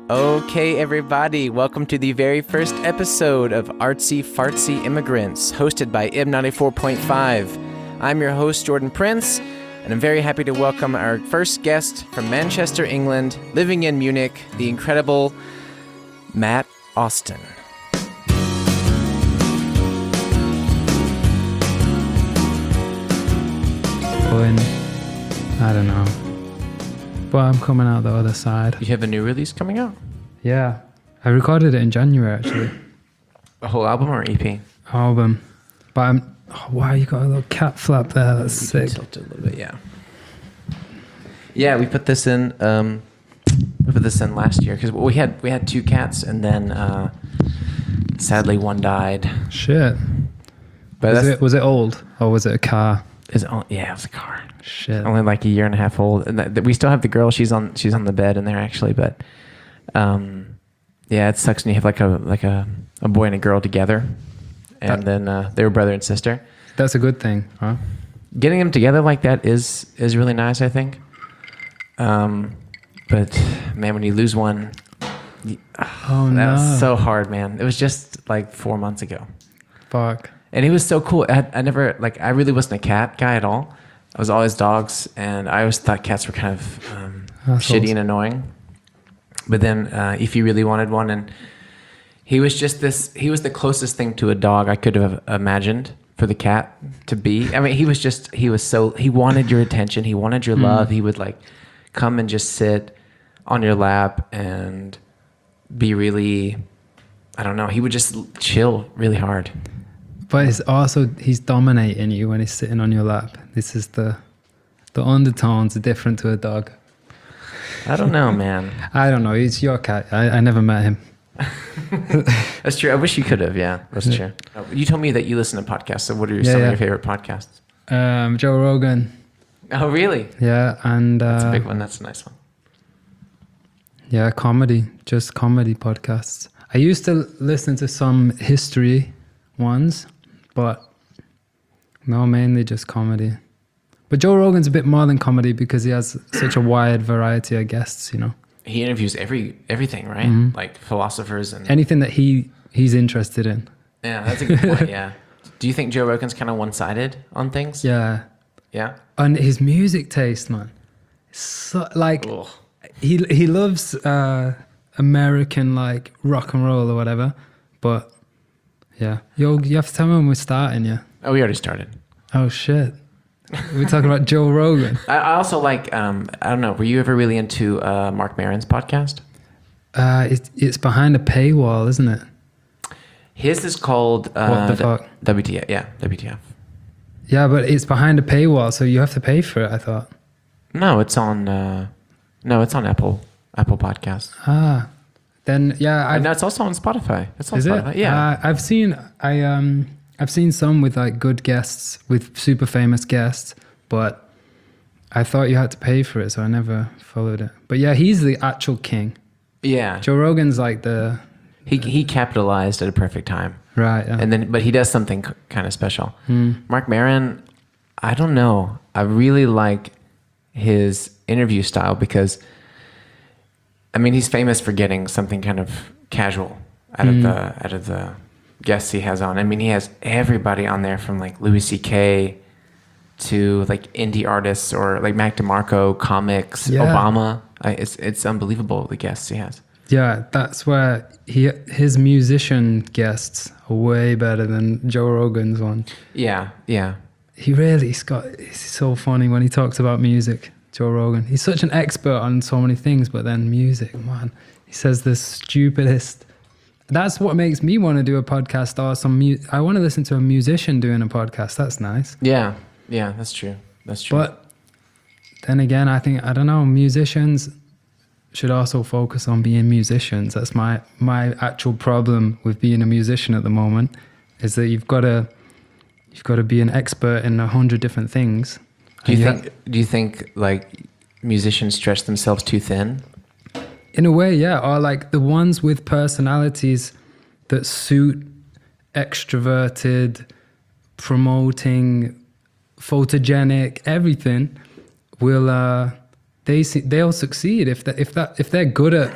Okay, everybody, welcome to the very first episode of Artsy Fartsy Immigrants, hosted by IB 94.5. I'm your host, Jordan Prince, and I'm very happy to welcome our first guest from Manchester, England, living in Munich, the incredible Matt Austin. I don't know. But I'm coming out the other side. You have a new release coming out? Yeah. I recorded it in January, actually. A whole album or EP? Album. But wow, you got a little cat flap there. That's sick. Tilt it a little bit, yeah. Yeah, we put this in. We put this in last year because we had two cats, and then sadly one died. Shit. But was it old or was it a car? It was a car. Shit. Only like a year and a half old, and we still have the girl. She's on the bed in there actually, but yeah, it sucks when you have like a boy and a girl together, and then they were brother and sister. That's a good thing, huh? Getting them together like that is really nice, I think. But man, when you lose one, that was so hard, man. It was just like 4 months ago. Fuck. And he was so cool. I really wasn't a cat guy at all. I was always dogs, and I always thought cats were kind of shitty and annoying. But then Ify really wanted one, and he was the closest thing to a dog I could have imagined for the cat to be. I mean, he wanted your attention. He wanted your love. He would like come and just sit on your lap and be really, I don't know, he would just chill really hard. But he's dominating you when he's sitting on your lap. This is the undertones are different to a dog. I don't know, man. I don't know. He's your cat. I never met him. That's true. I wish you could have. Yeah, that's true. You told me that you listen to podcasts. So what are some of your favorite podcasts? Joe Rogan. Oh, really? Yeah, and that's a big one. That's a nice one. Yeah, just comedy podcasts. I used to listen to some history ones, but no, mainly just comedy. But Joe Rogan's a bit more than comedy because he has such a wide variety of guests, you know. He interviews everything, right? Mm-hmm. Like philosophers and anything that he's interested in. Yeah, that's a good point. Yeah. Do you think Joe Rogan's kind of one-sided on things? Yeah. Yeah. And his music taste, man. So like he loves American like rock and roll or whatever, but yeah. You have to tell me when we're starting, yeah. Oh, we already started. Oh shit. We're talking about Joe Rogan. I also like, I don't know, were you ever really into Mark Maron's podcast? It's behind a paywall, isn't it? His is called... what the fuck? WTF, yeah, WTF. Yeah, but it's behind a paywall, so you have to pay for it, I thought. No, it's on Apple Podcasts. Ah, then, yeah. No, it's also on Spotify. It's on is Spotify, it? Yeah. I've seen some with like good guests, with super famous guests, but I thought you had to pay for it, so I never followed it. But yeah, he's the actual king. Yeah. Joe Rogan's like the... He capitalized at a perfect time. Right. Yeah. But he does something kind of special. Mark Maron, I don't know. I really like his interview style because, I mean, he's famous for getting something kind of casual out of the guests he has on. I mean, he has everybody on there from like Louis C.K. to like indie artists or like Mac DeMarco, comics, Obama. It's unbelievable the guests he has. Yeah, that's where his musician guests are way better than Joe Rogan's one. Yeah, yeah. He's so funny when he talks about music, Joe Rogan. He's such an expert on so many things, but then music, man, he says the stupidest. That's what makes me want to do a podcast or I want to listen to a musician doing a podcast. That's nice. Yeah, that's true. That's true. But then again, I don't know, musicians should also focus on being musicians. That's my actual problem with being a musician at the moment, is that you've got to be an expert in 100 different things. Do you think like musicians stretch themselves too thin? In a way, yeah. Or like the ones with personalities that suit extroverted, promoting, photogenic, everything will they'll succeed if they're good at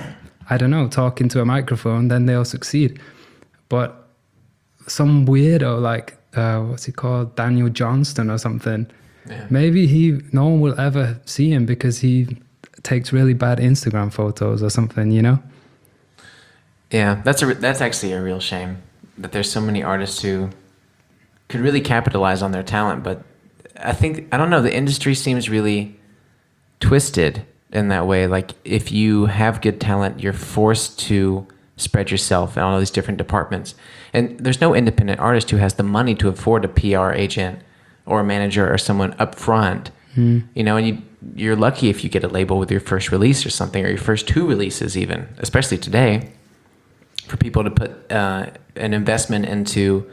I don't know, talk into a microphone, then they'll succeed. But some weirdo like, what's he called? Daniel Johnston or something. Yeah. Maybe no one will ever see him because he takes really bad Instagram photos or something, you know? Yeah, that's actually a real shame that there's so many artists who could really capitalize on their talent, but I don't know, the industry seems really twisted in that way. Like, if you have good talent, you're forced to spread yourself in all these different departments. And there's no independent artist who has the money to afford a PR agent or a manager or someone up front. You know, and you're lucky if you get a label with your first release or something, or your first 2 releases even, especially today, for people to put an investment into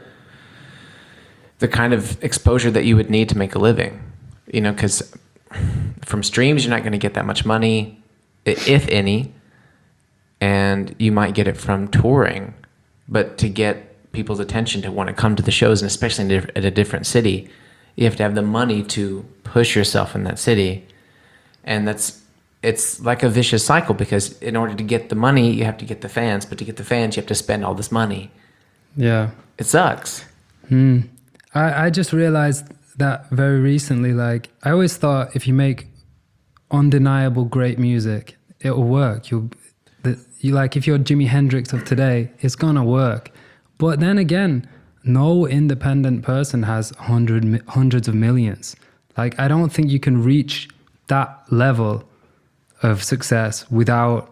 the kind of exposure that you would need to make a living. You know, because from streams, you're not going to get that much money, if any, and you might get it from touring. But to get people's attention to want to come to the shows, and especially at a different city, you have to have the money to push yourself in that city. And it's like a vicious cycle, because in order to get the money, you have to get the fans. But to get the fans, you have to spend all this money. Yeah. It sucks. I just realized that very recently. Like, I always thought if you make undeniable great music, it will work. You like, if you're Jimi Hendrix of today, it's gonna work. But then again, no independent person has hundreds of millions. Like, I don't think you can reach that level of success without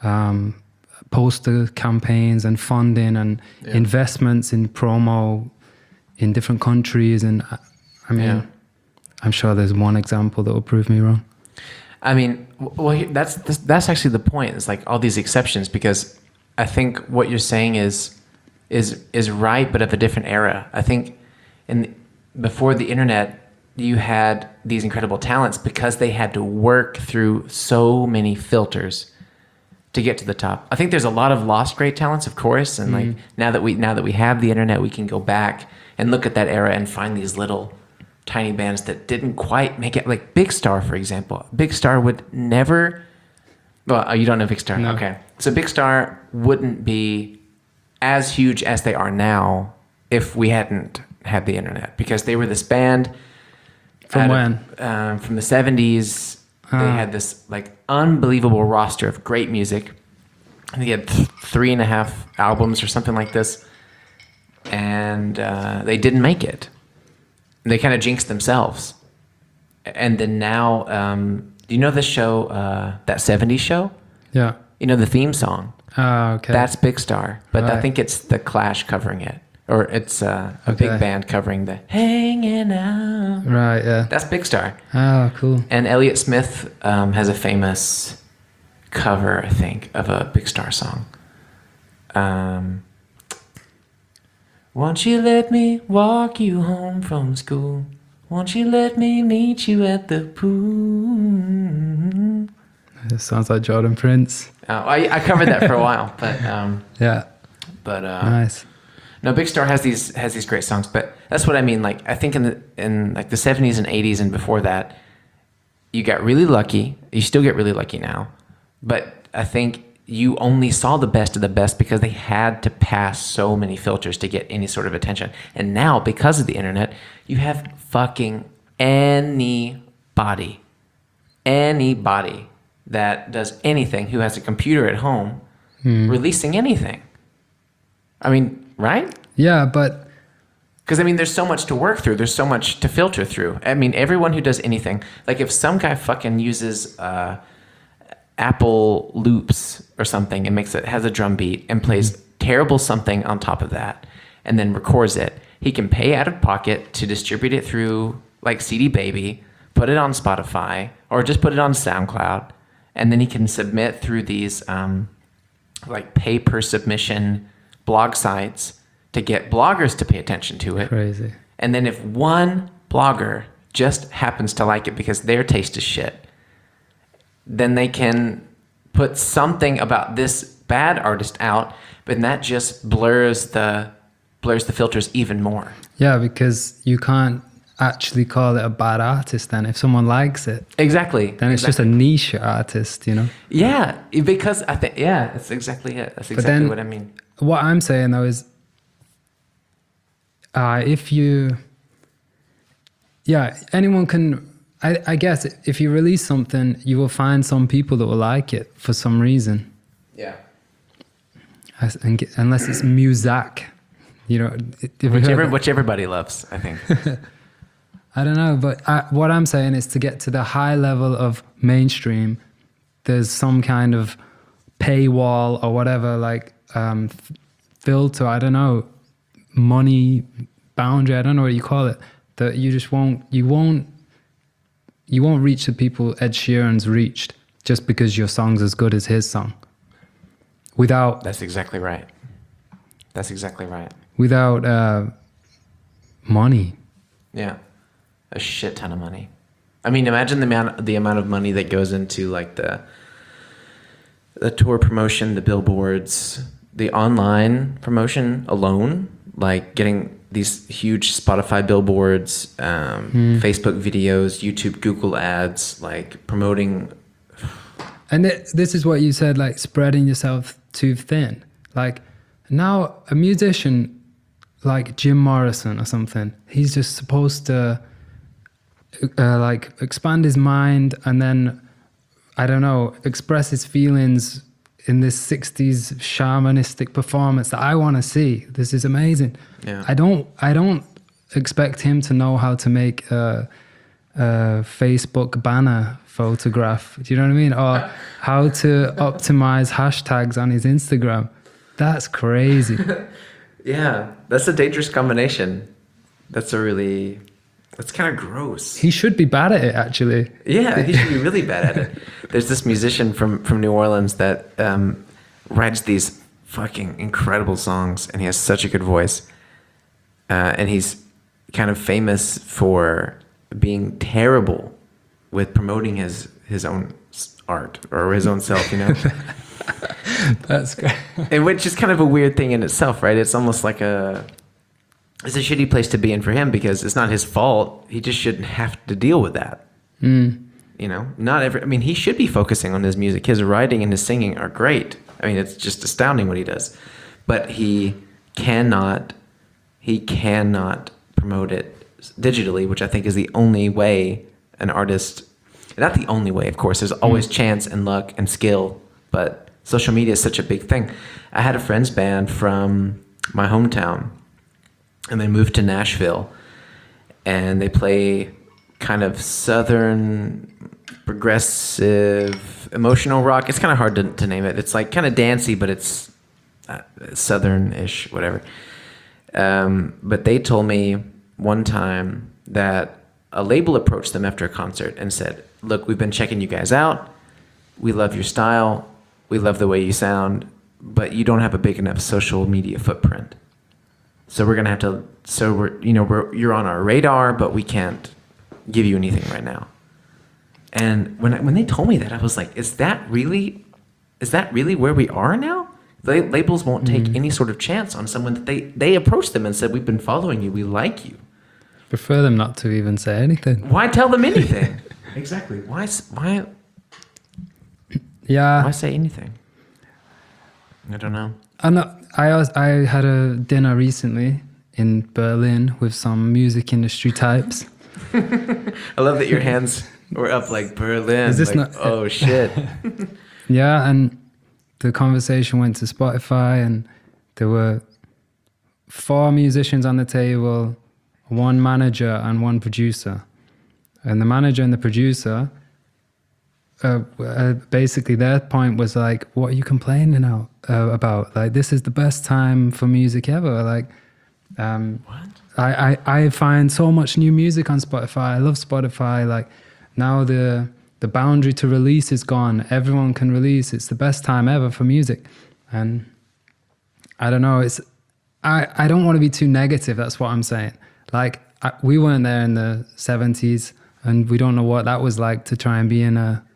poster campaigns and funding and investments in promo in different countries. And I mean, I'm sure there's one example that will prove me wrong. I mean, well, that's actually the point. It's like all these exceptions, because I think what you're saying is right, but of a different era. I think before the internet, you had these incredible talents because they had to work through so many filters to get to the top. I think there's a lot of lost great talents, of course, and like now that we have the internet, we can go back and look at that era and find these little tiny bands that didn't quite make it. Like Big Star, for example. Big Star would never. Well, you don't know Big Star, no. Okay? So Big Star wouldn't be as huge as they are now if we hadn't had the internet, because they were this band. From when? From the 70s. They had this like unbelievable roster of great music. I think they had 3.5 albums or something like this. And they didn't make it. They kind of jinxed themselves. And then now, do you know the show, that 70s show? Yeah. You know the theme song? Oh, okay. That's Big Star. But Right. I think it's The Clash covering it. Or it's a Okay. big band covering the Hanging Out. Right, yeah. That's Big Star. Oh, cool. And Elliott Smith has a famous cover, I think, of a Big Star song. Won't you let me walk you home from school? Won't you let me meet you at the pool? It sounds like Jordan Prince. I covered that for a while, but Yeah. Nice. no, Big Star has these great songs. But that's what I mean. Like, I think in like the 70s and 80s and before that, you got really lucky. You still get really lucky now, but I think you only saw the best of the best because they had to pass so many filters to get any sort of attention. And now, because of the internet, you have fucking anybody that does anything, who has a computer at home, releasing anything. I mean, right? Yeah, but Because, I mean, there's so much to work through. There's so much to filter through. I mean, everyone who does anything, like if some guy fucking uses Apple loops or something and has a drum beat and plays terrible something on top of that and then records it, he can pay out of pocket to distribute it through like CD Baby, put it on Spotify, or just put it on SoundCloud, and then he can submit through these like pay per submission blog sites to get bloggers to pay attention to it. crazy. And then if one blogger just happens to like it because their taste is shit, then they can put something about this bad artist out, but that just blurs the filters even more. Yeah, because you can't actually call it a bad artist then. If someone likes it, Exactly. then it's just a niche artist, you know? Yeah, because I think, yeah, that's exactly it. That's exactly then, what I mean. What I'm saying though is, anyone can, I guess if you release something, you will find some people that will like it for some reason. Yeah. Unless it's Muzak, you know. Which everybody loves, I think. I don't know, but what I'm saying is to get to the high level of mainstream, there's some kind of paywall or whatever, like filter, I don't know, money boundary, I don't know what you call it, that you just won't reach the people Ed Sheeran's reached just because your song's as good as his song. That's exactly right. That's exactly right. Without money. Yeah. A shit ton of money. I mean, imagine the amount of money that goes into like the tour promotion, the billboards, the online promotion alone, like getting these huge Spotify billboards, Facebook videos, YouTube, Google ads, like promoting. And this is what you said, like spreading yourself too thin. Like now a musician like Jim Morrison or something, he's just supposed to like expand his mind and then, I don't know, express his feelings in this 60s shamanistic performance that I want to see. This is amazing. Yeah. I don't expect him to know how to make a Facebook banner photograph. Do you know what I mean? Or how to optimize hashtags on his Instagram. That's crazy. Yeah, that's a dangerous combination. That's kind of gross. He should be bad at it, actually. Yeah, he should be really bad at it. There's this musician from New Orleans that writes these fucking incredible songs, and he has such a good voice. And he's kind of famous for being terrible with promoting his own art or his own self, you know? That's great. And which is kind of a weird thing in itself, right? It's almost like it's a shitty place to be in for him because it's not his fault. He just shouldn't have to deal with that. You know, he should be focusing on his music. His writing and his singing are great. I mean, it's just astounding what he does. But he cannot promote it digitally, which I think is the only way an artist, not the only way, of course, there's always chance and luck and skill, but social media is such a big thing. I had a friend's band from my hometown, and they moved to Nashville, and they play kind of southern, progressive, emotional rock. It's kind of hard to name it. It's like kind of dancey, but it's southern-ish, whatever. But they told me one time that a label approached them after a concert and said, look, we've been checking you guys out. We love your style. We love the way you sound, but you don't have a big enough social media footprint. So we're going to have to, you're on our radar, but we can't give you anything right now. And when they told me that, I was like, is that really where we are now? Labels won't take any sort of chance on someone that they approached them and said, we've been following you. We like you. Prefer them not to even say anything. Why tell them anything? Exactly. Why say anything? I don't know. I had a dinner recently in Berlin with some music industry types. I love that your hands were up like Berlin. Is this like, not? Oh shit. Yeah, and the conversation went to Spotify, and there were 4 musicians on the table, 1 manager and 1 producer. And the manager and the producer, basically their point was like, what are you complaining about? Like, this is the best time for music ever. Like, what? I find so much new music on Spotify. I love Spotify. Like, now the boundary to release is gone. Everyone can release. It's the best time ever for music. And I don't know. I don't want to be too negative. That's what I'm saying. Like, we weren't there in the 70s, and we don't know what that was like to try and be in a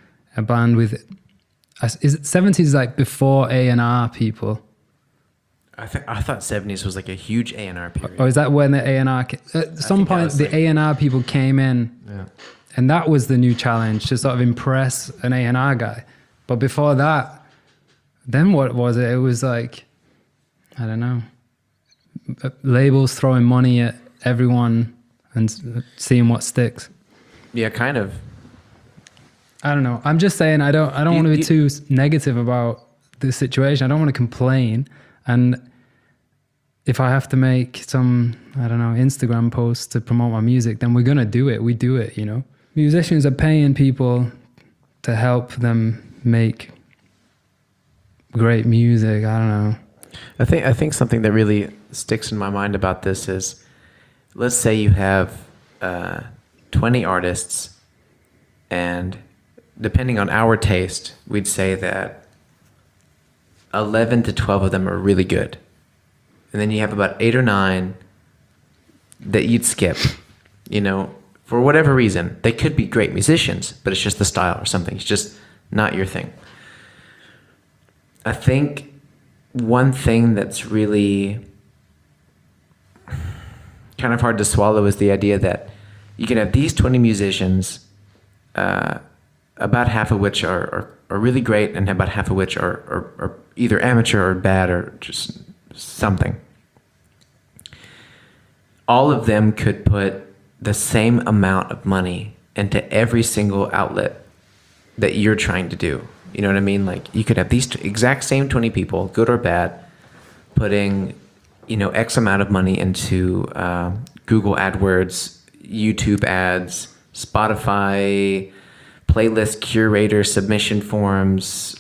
band with. Is it 70s like before A&R people? I thought 70s was like a huge A&R period. Or is that when the A&R, at some point the A&R people came in, and that was the new challenge, to sort of impress an A&R guy. But before that, then what was it? It was like, I don't know, labels throwing money at everyone and seeing what sticks. Yeah, kind of. I don't know. I'm just saying I don't want to be too negative about the situation. I don't want to complain. And if I have to make some, I don't know, Instagram posts to promote my music, then we're going to do it. We do it, you know. Musicians are paying people to help them make great music. I don't know. I think something that really sticks in my mind about this is, let's say you have 20 artists, and depending on our taste, we'd say that 11 to 12 of them are really good. And then you have about 8 or 9 that you'd skip, you know, for whatever reason. They could be great musicians, but it's just the style or something. It's just not your thing. I think one thing that's really kind of hard to swallow is the idea that you can have these 20 musicians, about half of which are really great, and about half of which are either amateur or bad or just something. All of them could put the same amount of money into every single outlet that you're trying to do. You know what I mean? Like, you could have these exact same 20 people, good or bad, putting, you know, X amount of money into Google AdWords, YouTube ads, Spotify, playlist curator submission forms,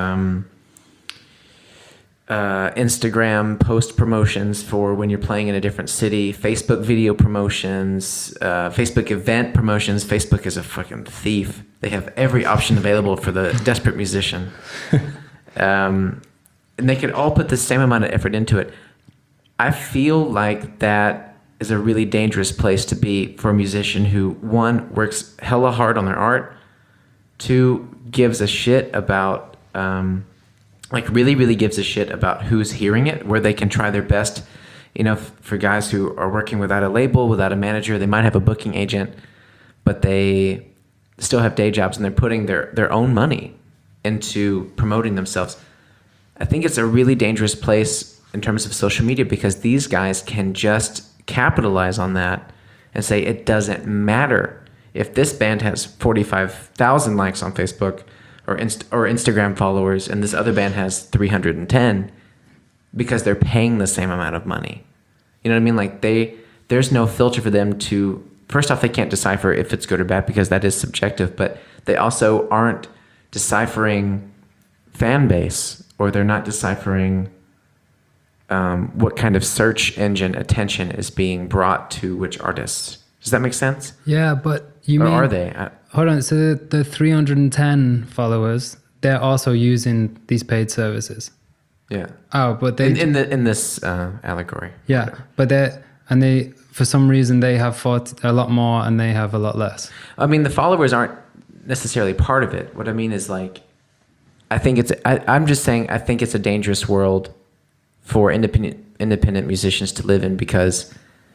Instagram post promotions for when you're playing in a different city, Facebook video promotions, Facebook event promotions. Facebook is a fucking thief. They have every option available for the desperate musician. And they could all put the same amount of effort into it. I feel like that is a really dangerous place to be for a musician who, one, works hella hard on their art, two, gives a shit about, really, really gives a shit about who's hearing it, where they can try their best. You know, for guys who are working without a label, without a manager, they might have a booking agent, but they still have day jobs, and they're putting their own money into promoting themselves. I think it's a really dangerous place in terms of social media, because these guys can just capitalize on that and say it doesn't matter if this band has 45,000 likes on Facebook or Instagram followers and this other band has 310, because they're paying the same amount of money. You know what I mean? Like, there's no filter for them to, first off, they can't decipher if it's good or bad, because that is subjective, but they also aren't deciphering fan base, or they're not deciphering what kind of search engine attention is being brought to which artists. Does that make sense? Yeah, but or are they? Hold on. So the 310 followers, they're also using these paid services. Yeah. Oh, but they in this allegory. Yeah, but they for some reason they have fought a lot more and they have a lot less. I mean, the followers aren't necessarily part of it. What I mean is, like, I'm just saying I think it's a dangerous world for independent musicians to live in, because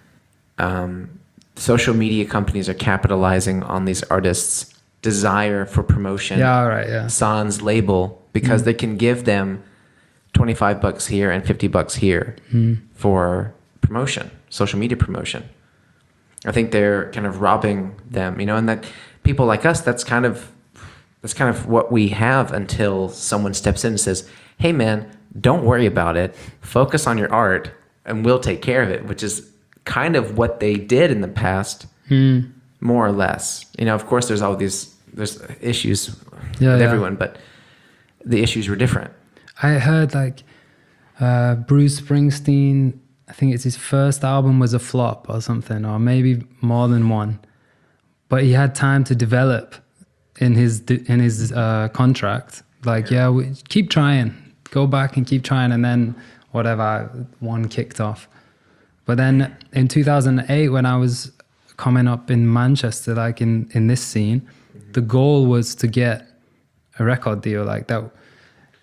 social media companies are capitalizing on these artists' desire for promotion. Yeah, all right, yeah. Sans label, because they can give them $25 here and $50 here for promotion, social media promotion. I think they're kind of robbing them, you know, and that people like us, that's kind of what we have until someone steps in and says, "Hey man, don't worry about it. Focus on your art and we'll take care of it," which is kind of what they did in the past, more or less. You know, of course, there's issues with everyone, but the issues were different. I heard like Bruce Springsteen, I think it's his first album was a flop or something, or maybe more than one, but he had time to develop in his contract. Like, we keep trying, go back and keep trying, and then whatever, one kicked off. But then in 2008, when I was coming up in Manchester, like in this scene, the goal was to get a record deal like that.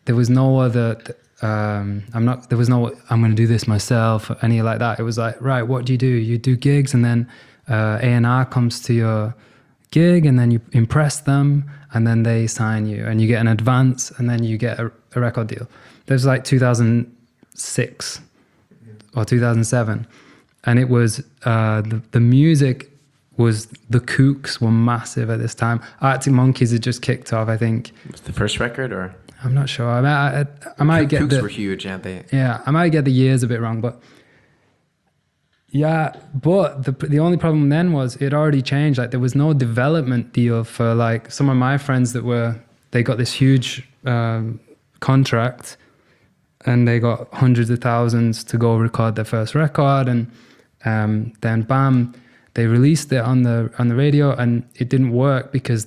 there was no other. There was no. I'm going to do this myself. Or any like that. It was like, right, what do? You do gigs, and then A&R comes to your gig, and then you impress them, and then they sign you, and you get an advance, and then you get a record deal. There's like 2006 or 2007, and it was the music was, the Kooks were massive at this time. Arctic Monkeys had just kicked off, I think. Was the first record, or? I'm not sure. I might get Kooks were huge, aren't they? Yeah, I might get the years a bit wrong, but yeah. But the only problem then was it already changed. Like there was no development deal for like some of my friends they got this huge contract, and they got hundreds of thousands to go record their first record, and then bam, they released it on the radio, and it didn't work because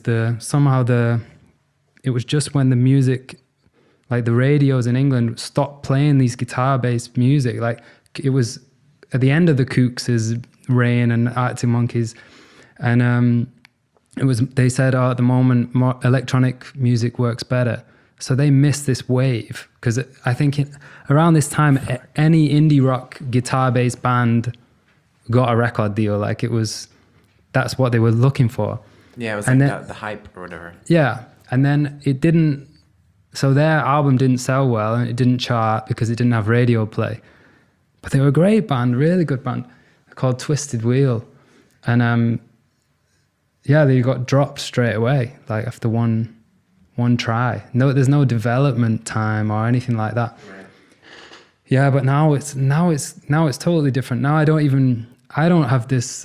it was just when the music, like the radios in England stopped playing these guitar-based music. Like it was at the end of the Kooks' reign and Arctic Monkeys, and they said, at the moment more electronic music works better. So they missed this wave, because I think around this time any indie rock guitar-based band got a record deal. Like that's what they were looking for. Yeah, it was like the hype or whatever. Yeah, and then it didn't. So their album didn't sell well, and it didn't chart because it didn't have radio play. But they were a great band, really good band, called Twisted Wheel, and they got dropped straight away, like after one try. No, there's no development time or anything like that. Right. Yeah, but now it's totally different. Now I don't have this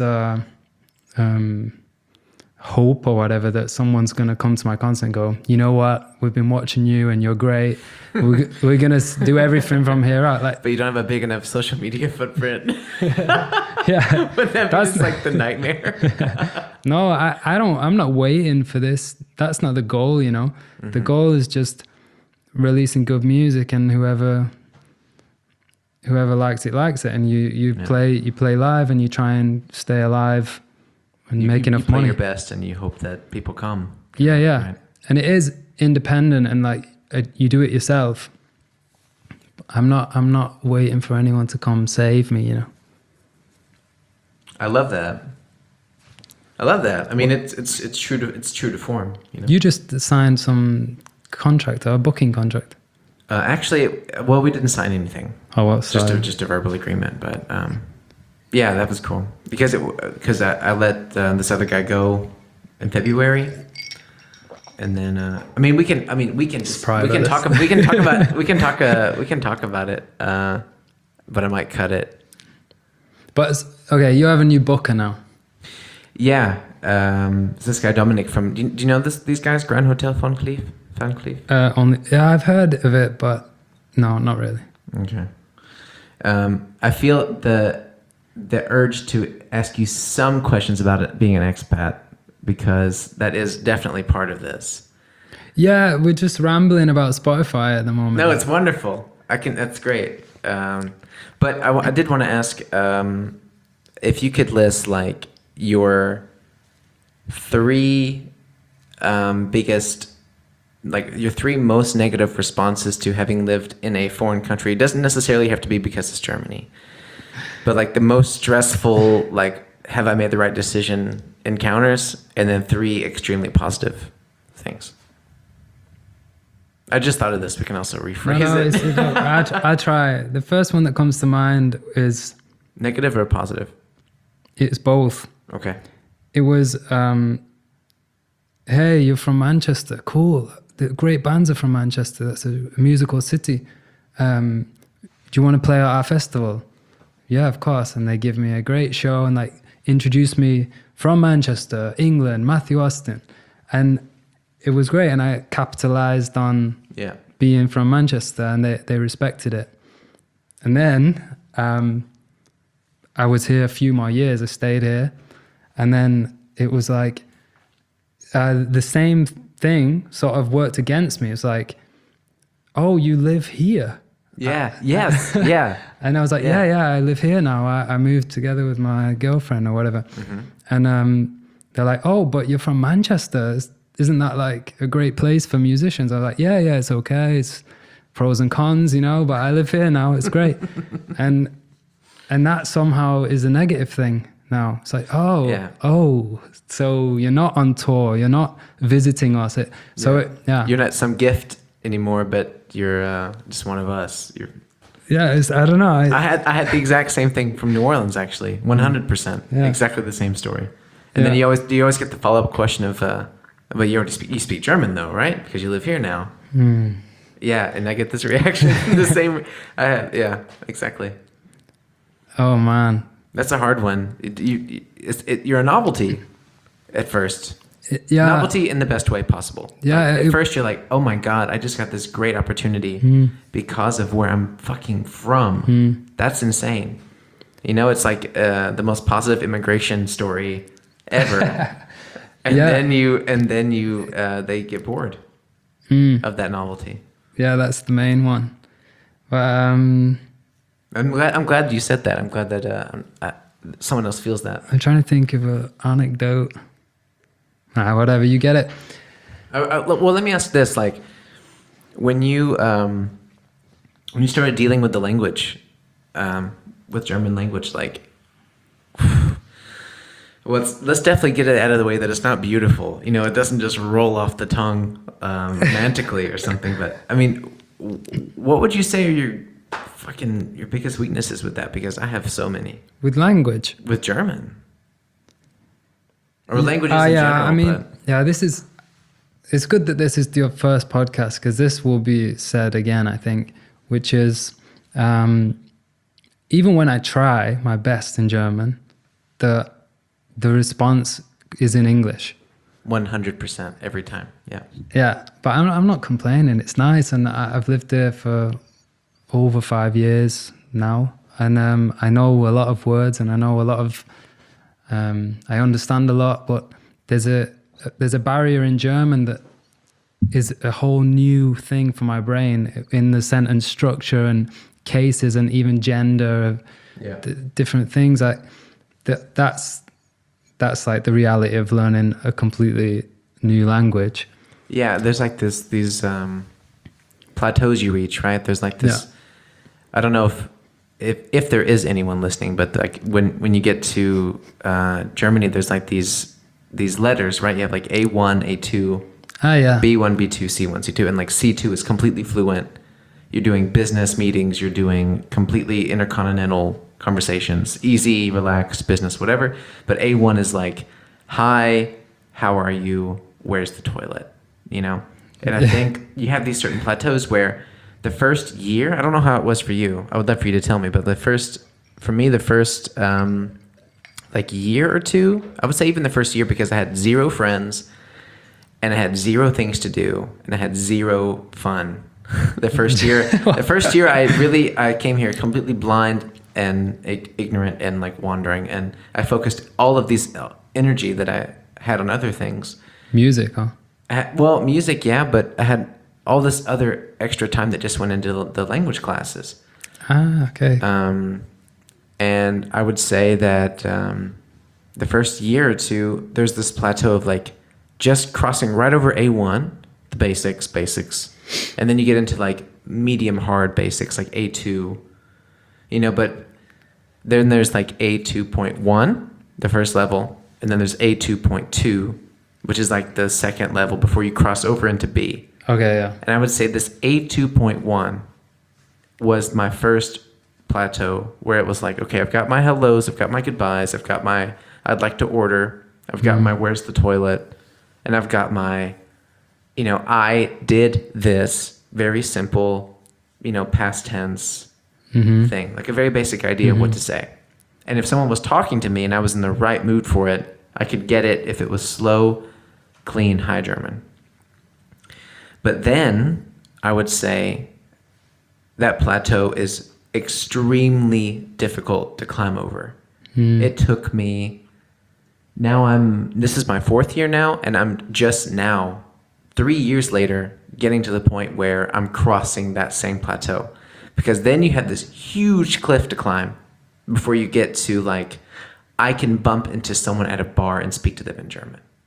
hope or whatever that someone's going to come to my concert and go, you know what, we've been watching you and you're great. We're going to do everything from here out. Like, but you don't have a big enough social media footprint. Yeah. But that's like the nightmare. No, I'm not waiting for this. That's not the goal, you know. Mm-hmm. The goal is just releasing good music, and whoever likes it, and you play live, and you try and stay alive and make enough money. You play your best, and you hope that people come. Yeah. Right. And it is independent, and like you do it yourself. I'm not waiting for anyone to come save me, you know. I love that. I mean, it's true to form. You know? You just signed some contract, or a booking contract. Actually, well, we didn't sign anything. Oh, what? Just a verbal agreement, but yeah, that was cool because I let this other guy go in February, and then we can talk about it, but I might cut it. But okay, you have a new booker now. Yeah, it's this guy Dominic from. Do you know these guys? Grand Hotel Van Cleef. I've heard of it, but no, not really. Okay. I feel the urge to ask you some questions about it being an expat, because that is definitely part of this. Yeah, we're just rambling about Spotify at the moment. No, it's wonderful. That's great. But I did want to ask if you could list like your three biggest, like your three most negative responses to having lived in a foreign country. It doesn't necessarily have to be because it's Germany, but like the most stressful, like, have I made the right decision encounters, and then three extremely positive things. I just thought of this. We can also rephrase it. I try. The first one that comes to mind is... Negative or positive? It's both. Okay. It was, hey, you're from Manchester. Cool. The great bands are from Manchester. That's a musical city. Do you want to play at our festival? Yeah, of course. And they give me a great show and like introduce me from Manchester, England, Matthew Austin. And it was great. And I capitalized on being from Manchester, and they respected it. And then I was here a few more years. I stayed here. And then it was like the same thing sort of worked against me. It's like, oh, you live here? Yeah. Yes. Yeah. And I was like, yeah, I live here now. I moved together with my girlfriend or whatever. Mm-hmm. And they're like, oh, but you're from Manchester. Isn't that like a great place for musicians? I was like, yeah, it's okay. pros and cons, you know, but I live here now. It's great. and that somehow is a negative thing now. It's like, so you're not on tour. You're not visiting us. You're not some gift anymore, but you're just one of us. I don't know. I had the exact same thing from New Orleans, actually. 100%. Yeah. Exactly the same story. And then you always get the follow-up question of, but you speak German though, right? Because you live here now. Yeah, and I get this reaction the same. Yeah, exactly. Oh man, that's a hard one. You're a novelty at first. Novelty in the best way possible. Yeah. At first, you're like, oh my god, I just got this great opportunity because of where I'm fucking from. That's insane. You know, it's like the most positive immigration story ever. And then they get bored of that novelty. Yeah, that's the main one. But I'm glad you said that. I'm glad that someone else feels that. I'm trying to think of an anecdote. Whatever, you get it. Well, let me ask this: like, when you started dealing with the language, with German language, like, let's definitely get it out of the way that it's not beautiful. You know, it doesn't just roll off the tongue romantically or something. But I mean, what would you say are your biggest weaknesses with that? Because I have so many. With language? With German. Or languages in general. I mean, it's good that this is your first podcast, because this will be said again, I think, which is, even when I try my best in German, the response is in English. 100% every time. Yeah. Yeah, but I'm not complaining. It's nice, and I've lived there for over 5 years now, and I know a lot of words, and I know a lot of. I understand a lot, but there's a barrier in German that is a whole new thing for my brain in the sentence structure and cases and even gender, different things. That's like the reality of learning a completely new language. Yeah, there's like these plateaus you reach, right? There's like this. I don't know if there is anyone listening, but like when you get to Germany, there's like these letters, right? You have like A1, A2, B1, B2, C1, C2, and like C2 is completely fluent. You're doing business meetings, you're doing completely intercontinental conversations, easy, relaxed, business, whatever. But A1 is like, hi, how are you? Where's the toilet? You know? And I think you have these certain plateaus where the first year, I don't know how it was for you. I would love for you to tell me, but the first like year or two, I would say even the first year, because I had 0 friends and I had 0 things to do and I had 0 fun. The first year I came here completely blind and ignorant and like wandering, and I focused all of these energy that I had on other things. Music, huh? Music, yeah, but I had all this other extra time that just went into the language classes. Okay. And I would say that the first year or two, there's this plateau of like just crossing right over A1, the basics, and then you get into like medium hard basics, like A2, you know, but then there's like A2.1, the first level, and then there's A2.2, which is like the second level before you cross over into B. Okay, yeah. And I would say this A2.1 was my first plateau where it was like, okay, I've got my hellos, I've got my goodbyes, I've got my I'd like to order, I've got my where's the toilet, and I've got my, you know, I did this very simple, you know, past tense thing, like a very basic idea of what to say. And if someone was talking to me and I was in the right mood for it, I could get it if it was slow, clean, high German. But then I would say that plateau is extremely difficult to climb over. It took me, this is my 4th year now, and I'm just now, 3 years later, getting to the point where I'm crossing that same plateau. Because then you have this huge cliff to climb before you get to like, I can bump into someone at a bar and speak to them in German.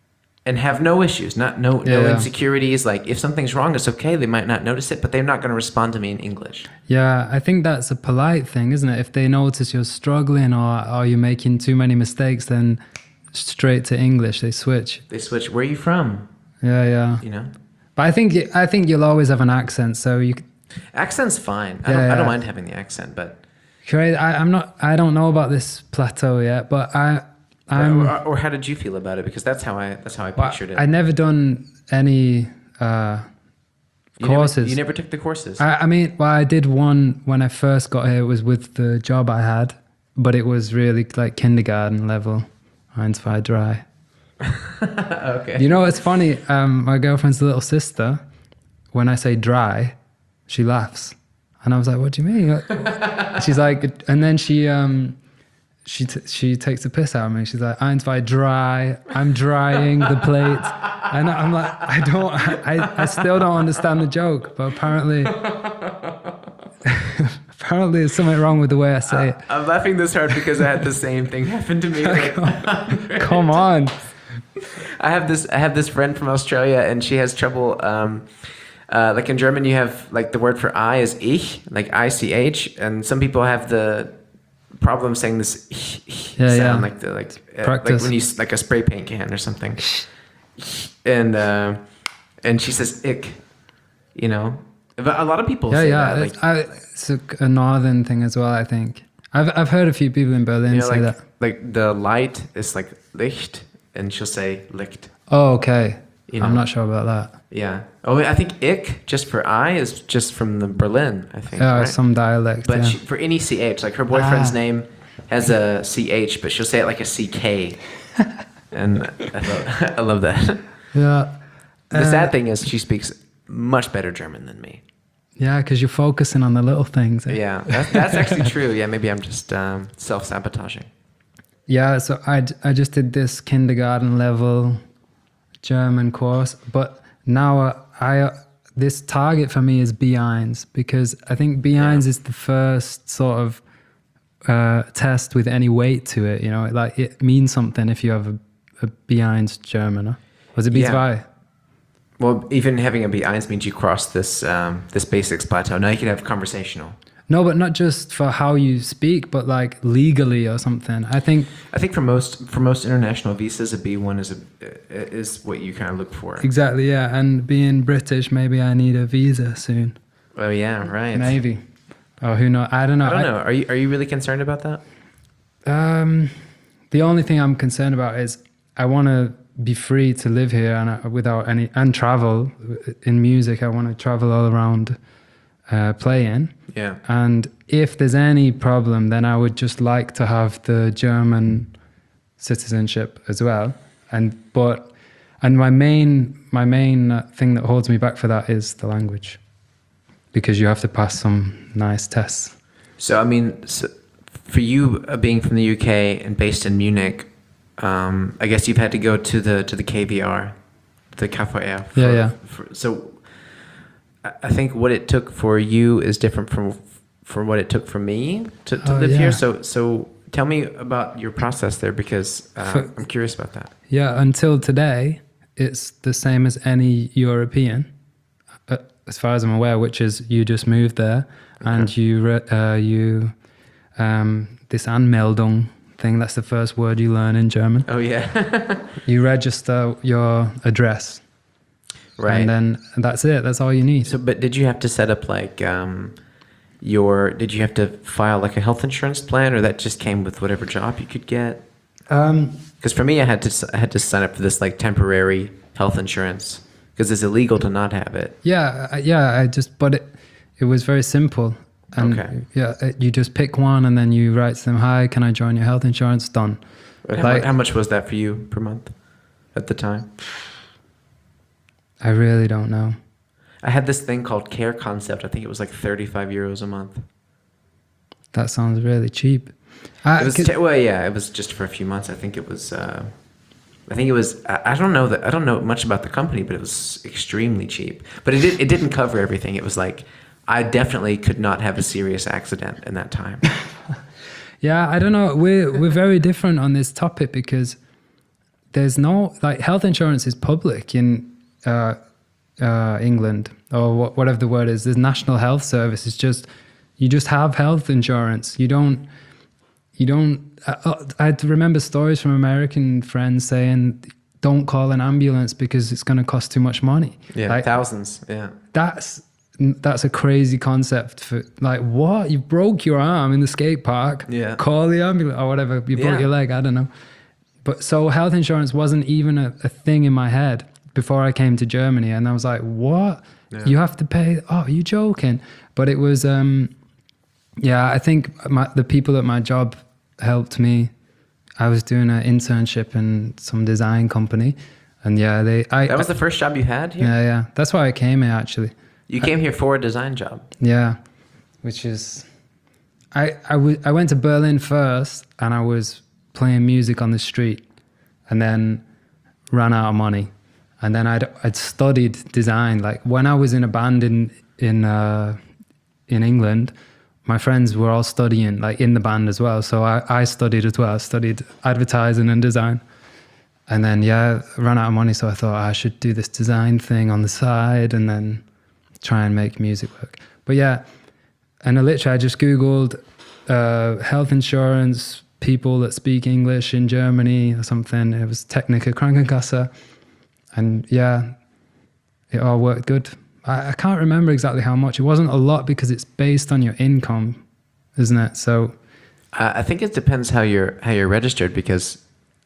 and have no issues, no Yeah. insecurities. Like if something's wrong, it's okay. They might not notice it, but they're not going to respond to me in English. Yeah, I think that's a polite thing, isn't it? If they notice you're struggling or you're making too many mistakes, then straight to English, they switch. They switch. Where are you from? Yeah. You know, But I think you'll always have an accent, so you. accent's fine. I Yeah. don't mind having the accent, but I don't know about this plateau yet, but or how did you feel about it? Because that's how I pictured it. I never done any courses. You never took the courses. I mean, well, I did one when I first got here. It was with the job I had, but it was really like kindergarten level. 1, 2, 3. Okay. You know, it's funny. My girlfriend's little sister, when I say dry, she laughs, and I was like, "What do you mean?" She's like, and then she takes a piss out of me. She's like, "1, 2, dry. I'm drying the plate," and I'm like, I still don't understand the joke, but apparently there's something wrong with the way I say it. I'm laughing this hard because I had the same thing happen to me. Come on. I have this friend from Australia, and she has trouble. Like in German, you have like the word for I is ich, like ich, and some people have the problem saying this sound, like the like when you like a spray paint can or something, and she says ick, you know. But a lot of people say that. Like, it's a northern thing as well. I think I've heard a few people in Berlin say that. Like the light is like Licht, and she'll say Licht. Oh, okay. You know? I'm not sure about that. Yeah. Oh, I think ich just for I is just from the Berlin. I think. Yeah, right? some dialect. But for any ch, like her boyfriend's name has a ch, but she'll say it like a ck, and I love that. Yeah. The sad thing is she speaks much better German than me. Yeah, because you're focusing on the little things. Eh? Yeah, that's actually true. Yeah, maybe I'm just self-sabotaging. Yeah, so I just did this kindergarten level German course, but now this target for me is B1 because I think B1 is the first sort of test with any weight to it. You know, like it means something if you have a B1 German. Was it B2? Yeah. Well, even having a B1 means you cross this this basics plateau. Now you can have conversational. No, but not just for how you speak, but like legally or something. I think for most international visas, a B1 is what you kind of look for. Exactly, yeah. And being British, maybe I need a visa soon. Oh yeah, right. Maybe. Oh, who knows? I don't know. I don't know. Are you really concerned about that? The only thing I'm concerned about is I want to be free to live here and travel in music. I want to travel all around playing. Yeah. And if there's any problem, then I would just like to have the German citizenship as well. And my main thing that holds me back for that is the language, because you have to pass some nice tests. So I mean, for you being from the UK and based in Munich, I guess you've had to go to the KVR, the KVR. So I think what it took for you is different from what it took for me to live here. So tell me about your process there, because I'm curious about that. Yeah, until today, it's the same as any European, as far as I'm aware, which is you just move there and you this Anmeldung thing, that's the first word you learn in German. Oh yeah. You register your address. Right. And then that's it. That's all you need. So, but did you have to set up like did you have to file like a health insurance plan, or that just came with whatever job you could get? Because for me, I had to sign up for this like temporary health insurance because it's illegal to not have it. But it was very simple. And you just pick one and then you write to them, "Hi, can I join your health insurance?" Done. How much was that for you per month at the time? I really don't know. I had this thing called Care Concept. I think it was like 35 euros a month. That sounds really cheap. It was just for a few months. I think it was. I don't know much about the company, but it was extremely cheap. But it didn't cover everything. It was like I definitely could not have a serious accident in that time. Yeah, I don't know. We're very different on this topic because there's no, like, health insurance is public in England, or whatever the word is. There's National Health Service. It's just, you just have health insurance. You don't, I remember stories from American friends saying, don't call an ambulance because it's going to cost too much money. Yeah, like, thousands. Yeah. That's a crazy concept for, like, what? You broke your arm in the skate park. Yeah. Call the ambulance or whatever. You broke your leg. I don't know. But so health insurance wasn't even a thing in my head before I came to Germany. And I was like, what? Yeah. You have to pay? Oh, are you joking? But it was, I think the people at my job helped me. I was doing an internship in some design company. And that was the first job you had here? Yeah. That's why I came here, actually. You came here for a design job. Yeah, which is, I went to Berlin first, and I was playing music on the street, and then ran out of money, and then I'd studied design. Like, when I was in a band in England, my friends were all studying, like, in the band as well. So I studied as well. I studied advertising and design. And then ran out of money, so I thought I should do this design thing on the side, and then try and make music work. But and literally I just Googled health insurance, people that speak English in Germany or something. It was Technische Krankenkasse. And it all worked good. I can't remember exactly how much. It wasn't a lot because it's based on your income, isn't it? So I think it depends how you're registered, because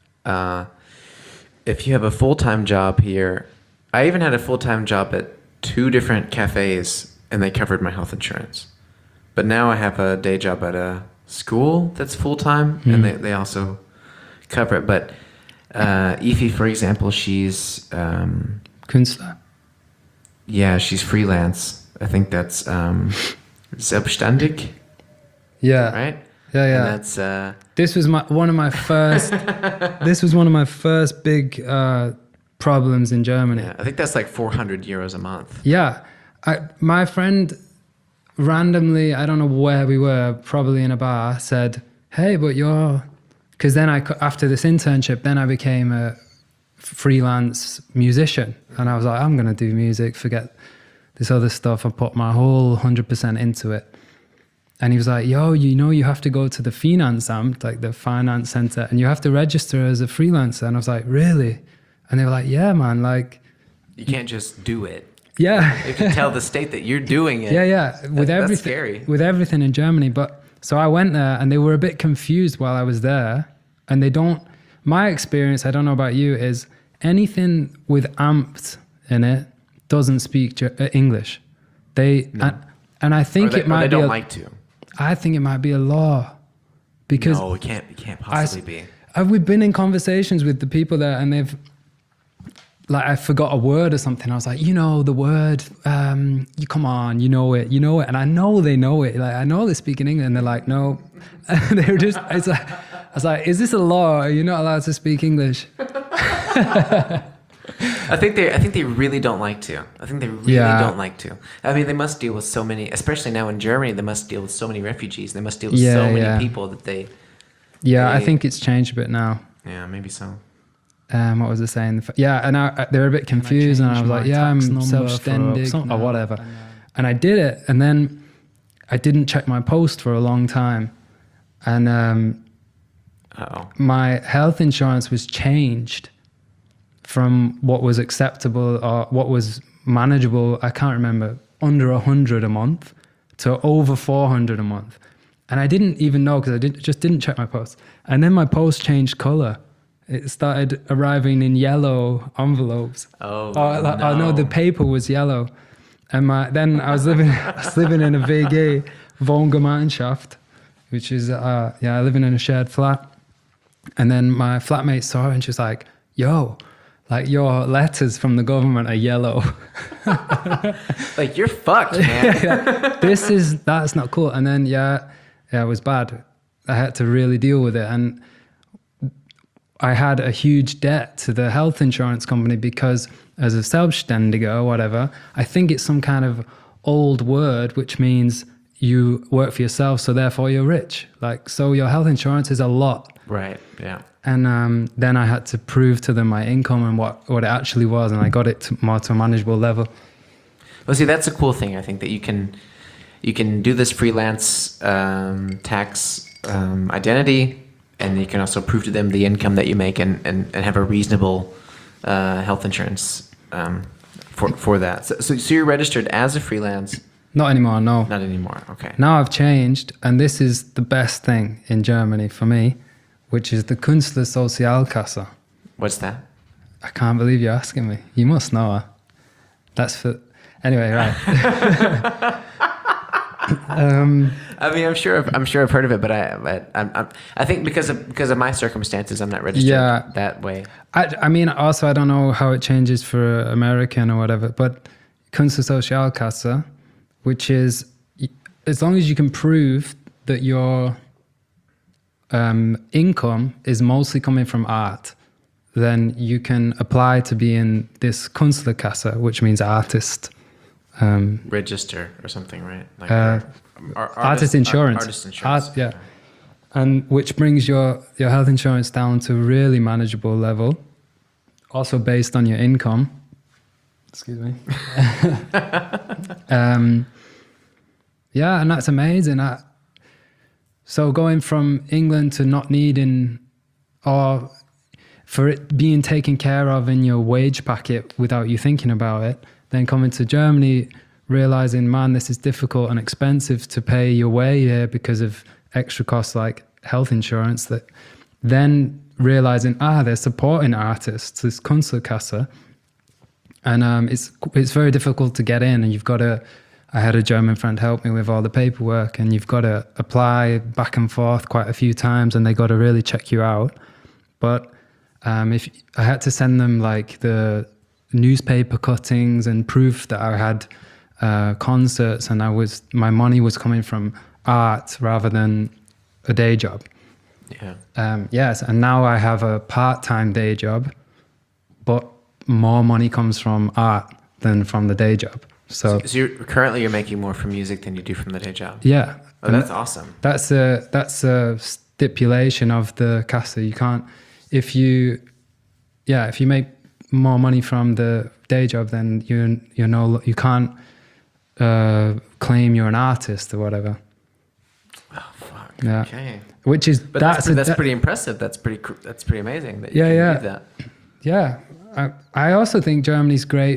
if you have a full-time job here, I even had a full-time job at 2 different cafes, and they covered my health insurance. But now I have a day job at a school that's full-time, and they also cover it. But Ify, for example, she's Künstler. Yeah, she's freelance. I think that's selbstständig. Yeah. Right? Yeah. And that's this was one of my first big problems in Germany. Yeah, I think that's like 400 euros a month. Yeah. My friend randomly, I don't know where we were, probably in a bar, said, hey, but because then after this internship, then I became a freelance musician. And I was like, I'm going to do music, forget this other stuff. I put my whole 100% into it. And he was like, yo, you have to go to the Finanzamt, like the finance center, and you have to register as a freelancer. And I was like, really? And they were like, yeah, man, like... You can't just do it. Yeah. You have to tell the state that you're doing it. Yeah. That's scary. With everything in Germany. So I went there, and they were a bit confused while I was there. And my experience, I don't know about you, is anything with Amt in it doesn't speak English. And I think it might be... They don't like to. I think it might be a law. Because... No, it can't possibly be. We've been in conversations with the people there, and they've... Like, I forgot a word or something. I was like, the word, you come on, you know it. And I know they know it. Like, I know they speak in English, and they're like, no. And they were just, I was like, is this a law? Are you not allowed to speak English? I think they really don't like to. I think they really don't like to. I mean, they must deal with so many, especially now in Germany, they must deal with so many refugees. They must deal with so many people that they... Yeah, I think it's changed a bit now. Yeah, maybe so. What was I saying? Yeah, and they were a bit confused, and I was like, I'm selbstständig or whatever. And I did it, and then I didn't check my post for a long time. And my health insurance was changed from what was acceptable or what was manageable, I can't remember, under 100 a month to over 400 a month. And I didn't even know because I just didn't check my post. And then my post changed color. It started arriving in yellow envelopes. I know the paper was yellow. And then I was living in a WG, Wohngemeinschaft, which is, living in a shared flat. And then my flatmate saw it and she was like, yo, like your letters from the government are yellow. Like, you're fucked, man. That's not cool. And then, it was bad. I had to really deal with it. And I had a huge debt to the health insurance company because as a Selbstständiger or whatever, I think it's some kind of old word, which means you work for yourself, so therefore you're rich. Like, so your health insurance is a lot. Right. Yeah. And then I had to prove to them my income and what it actually was, and I got it more to a manageable level. Well, see, that's a cool thing. I think that you can do this freelance tax identity, and you can also prove to them the income that you make and have a reasonable health insurance for that. So you're registered as a freelance. Not anymore, no. Not anymore. Okay. Now I've changed, and this is the best thing in Germany for me, which is the Künstlersozialkasse. What's that? I can't believe you're asking me. You must know her. That's for... Anyway, right. I mean, I'm sure I've heard of it, but I think because of my circumstances, I'm not registered that way. I mean, also I don't know how it changes for American or whatever, but Künstlersozialkasse, which is as long as you can prove that your income is mostly coming from art, then you can apply to be in this Künstlerkasse, which means artist. Register or something, right? Like artist insurance. Artist insurance. Yeah. And which brings your health insurance down to a really manageable level, also based on your income. Excuse me. Yeah, and that's amazing. So going from England to not needing, or for it being taken care of in your wage packet without you thinking about it, then coming to Germany, realizing, man, this is difficult and expensive to pay your way here because of extra costs like health insurance, that then realizing, they're supporting artists, this Künstlerkasse, and it's very difficult to get in, and you've got to, I had a German friend help me with all the paperwork, and you've got to apply back and forth quite a few times, and they got to really check you out. But if I had to send them like the newspaper cuttings and proof that I had concerts and my money was coming from art rather than a day job. Yeah. Yes, and now I have a part-time day job, but more money comes from art than from the day job. So you're making more from music than you do from the day job. Yeah. Oh, that's awesome. That's a stipulation of the Kasse. You can't, if you make more money from the day job, then you can't claim you're an artist or whatever. Oh fuck. Yeah. Okay. Which is that's pretty impressive. That's pretty amazing that you can do that. Yeah. I also think Germany's great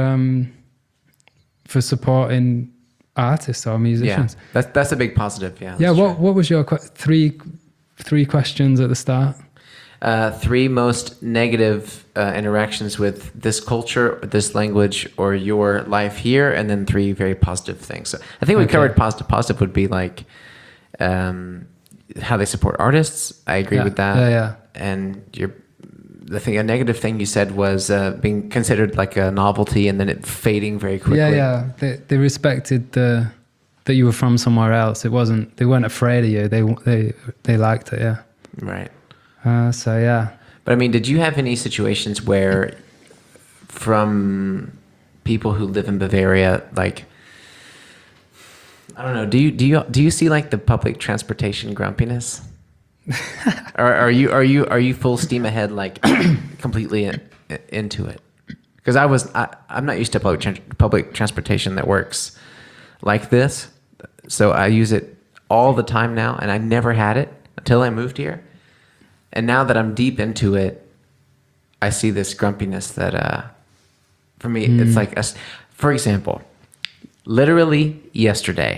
for supporting artists or musicians. Yeah, that's a big positive. Yeah. Yeah. What was your three questions at the start? 3 most negative interactions with this culture, this language, or your life here, and then 3 very positive things. So I think we covered positive. Positive would be like how they support artists. I agree with that. Yeah. And a negative thing you said was being considered like a novelty, and then it fading very quickly. Yeah. They respected that you were from somewhere else. They weren't afraid of you. They liked it. Yeah. Right. So yeah. But I mean, did you have any situations where, from people who live in Bavaria, like, I don't know, do you see like the public transportation grumpiness? Or are you full steam ahead, like completely into it? Because I'm not used to public transportation that works like this, so I use it all the time now, and I never had it until I moved here. And now that I'm deep into it, I see this grumpiness that, for me, it's like, for example, literally yesterday,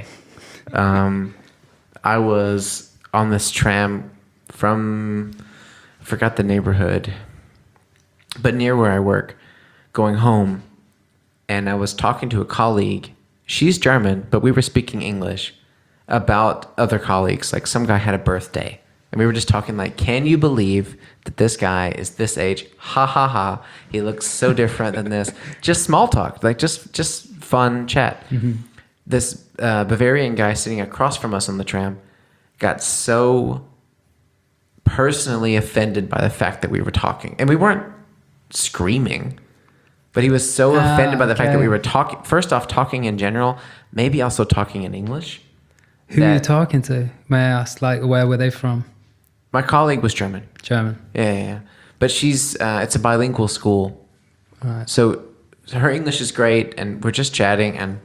I was on this tram from, I forgot the neighborhood, but near where I work, going home, and I was talking to a colleague. She's German, but we were speaking English about other colleagues. Like, some guy had a birthday. And we were just talking like, can you believe that this guy is this age? Ha ha ha. He looks so different than this. Just small talk, like just fun chat. Mm-hmm. This Bavarian guy sitting across from us on the tram got so personally offended by the fact that we were talking. And we weren't screaming, but he was so offended by the fact that we were talking, first off, talking in general, maybe also talking in English. Who are you talking to? May I ask, like, where were they from? My colleague was German. German. Yeah. But she's it's a bilingual school. Right. So her English is great, and we're just chatting, and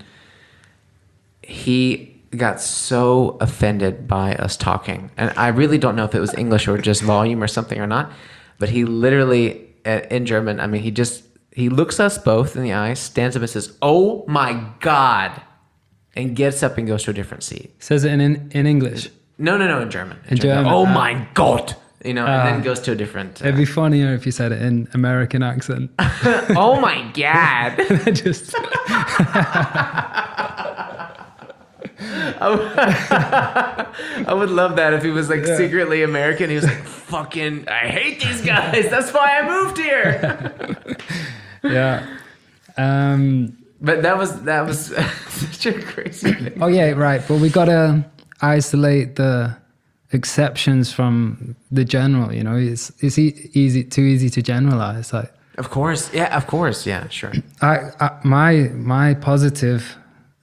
he got so offended by us talking. And I really don't know if it was English or just volume or something or not, but he literally, in German, I mean, he looks us both in the eyes, stands up and says, "Oh my God," and gets up and goes to a different seat. Says it in English. No, in German. In German. Oh my God. And then goes to a different... it'd be funnier if you said it in American accent. Oh my God. Just... I would love that if he was like secretly American. He was like, fucking, I hate these guys. That's why I moved here. Yeah. But that was such a crazy thing. Oh yeah, right. But we gotta isolate the exceptions from the general. You know, it's too easy to generalize. Like, Of course, sure. My positive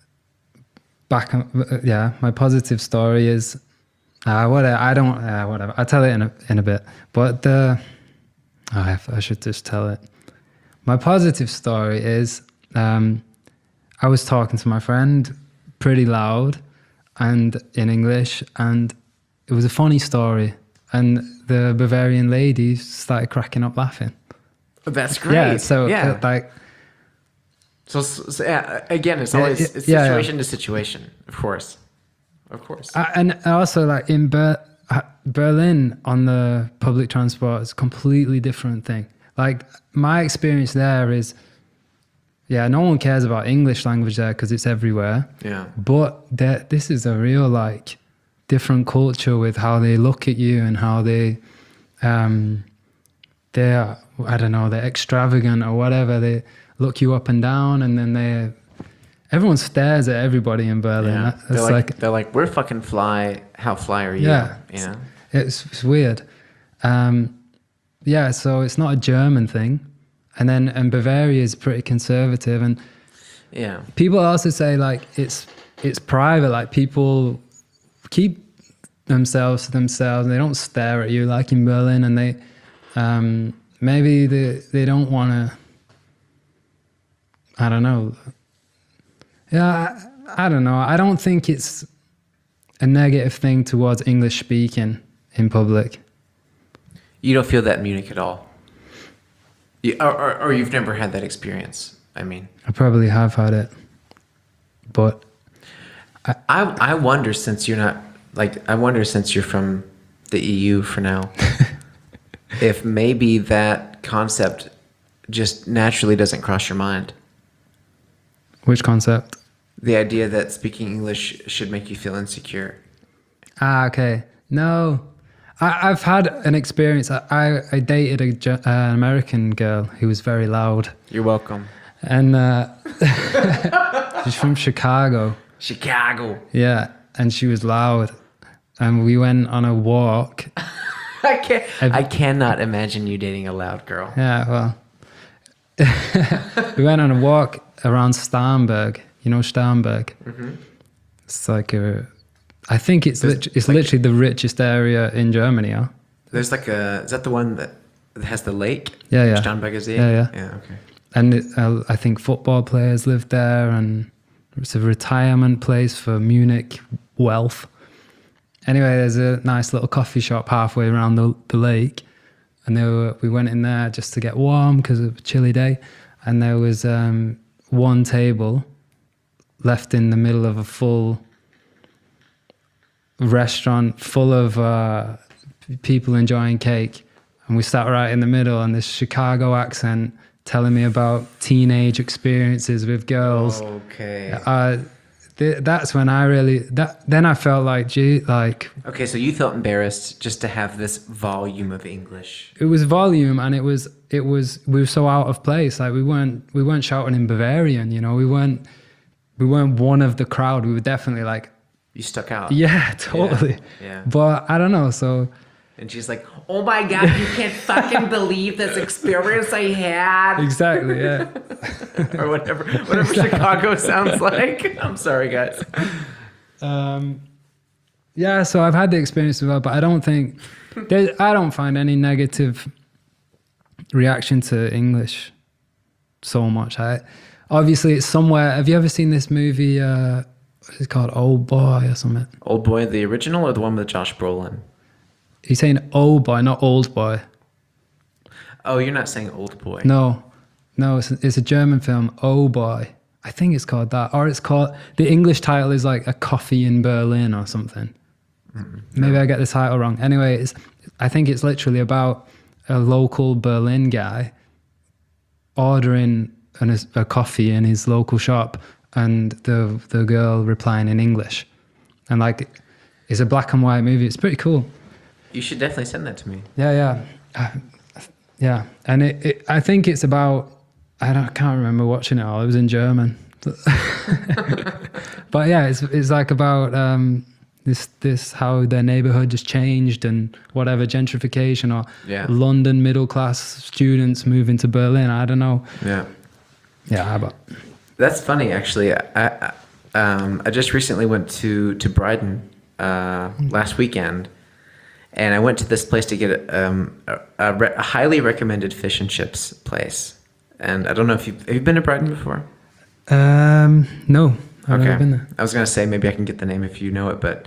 my positive story is whatever. I'll tell it in a bit. But I should just tell it. My positive story is I was talking to my friend pretty loud and in English, and it was a funny story, and the Bavarian lady started cracking up laughing. That's great. Yeah, so So again, it's always it's situation to situation, of course. And also, like in Berlin on the public transport, is a completely different thing. Like my experience there is, no one cares about English language there because it's everywhere. Yeah. But this is a real like different culture with how they look at you and how they're they're extravagant or whatever. They look you up and down, and then everyone stares at everybody in Berlin. Yeah. They're like, we're fucking fly. How fly are you? Yeah. You know? It's weird. So it's not a German thing. And Bavaria is pretty conservative, and people also say like it's private, like people keep themselves to themselves, and they don't stare at you like in Berlin, and they maybe they don't want to, I don't know. Yeah, I don't know. I don't think it's a negative thing towards English speaking in public. You don't feel that in Munich at all? Or you've never had that experience, I mean. I probably have had it, but... I wonder, since you're not... since you're from the EU for now, if maybe that concept just naturally doesn't cross your mind. Which concept? The idea that speaking English should make you feel insecure. Okay. No. I've had an experience. I dated an American girl who was very loud. You're welcome. And she's from Chicago. Chicago. Yeah. And she was loud. And we went on a walk. I cannot imagine you dating a loud girl. Yeah, well. We went on a walk around Starnberg. You know Starnberg? Mm-hmm. It's like I think it's literally the richest area in Germany. Huh? There's like is that the one that has the lake? Yeah. Starnberg is Yeah, okay. And I think football players live there, and it's a retirement place for Munich wealth. Anyway, there's a nice little coffee shop halfway around the lake, and we went in there just to get warm because of a chilly day, and there was one table left in the middle of a full restaurant full of people enjoying cake, and we sat right in the middle, and this Chicago accent telling me about teenage experiences with girls. Okay. That's when I really then I felt like okay, so you felt embarrassed just to have this volume of English. It was volume, and it was we were so out of place. Like we weren't shouting in Bavarian, you know. We weren't one of the crowd. We were definitely like, you stuck out. Yeah, totally. Yeah. But I don't know, so... And she's like, oh my God, you can't fucking believe this experience I had. Exactly, yeah. Or whatever Chicago sounds like. I'm sorry, guys. Yeah, so I've had the experience as well, but I don't think I don't find any negative reaction to English so much. Obviously it's somewhere. Have you ever seen this movie? It's called Old Boy or something. Old Boy, the original, or the one with Josh Brolin? He's saying Old Boy, not Old Boy. Oh, you're not saying Old Boy. No, it's a German film. Oh Boy, I think it's called that, or it's called, the English title is like A Coffee in Berlin or something. Maybe I get the title wrong. Anyway, I think it's literally about a local Berlin guy ordering a coffee in his local shop, and the girl replying in English, and like it's a black and white movie. It's pretty cool. You should definitely send that to me. Yeah. Yeah, and I think it's about, can't remember watching it all. It was in German, but yeah, it's like about this how their neighborhood just changed and whatever, gentrification, or London middle class students moving to Berlin. I don't know. Yeah, but that's funny actually. I just recently went to Brighton last weekend. And I went to this place to get a highly recommended fish and chips place. And I don't know if have you been to Brighton before? No, I've never been there. I was gonna say maybe I can get the name if you know it, but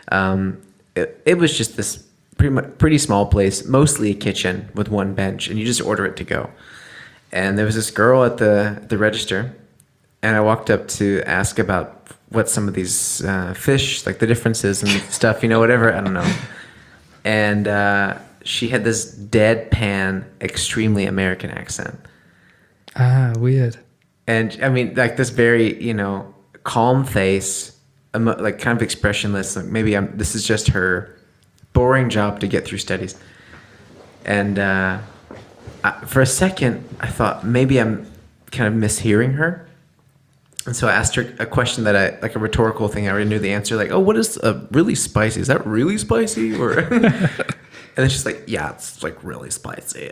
it was just this pretty small place, mostly a kitchen with one bench, and you just order it to go. And there was this girl at the register, and I walked up to ask about what some of these fish, like the differences and stuff, whatever. I don't know. And she had this deadpan, extremely American accent. Ah, weird. And I mean, like this very, calm face, like kind of expressionless. Like maybe this is just her boring job to get through studies. And for a second, I thought maybe I'm kind of mishearing her. And so I asked her a question like a rhetorical thing. I already knew the answer. Like, oh, what is really spicy? Is that really spicy? Or and then she's like, yeah, it's like really spicy.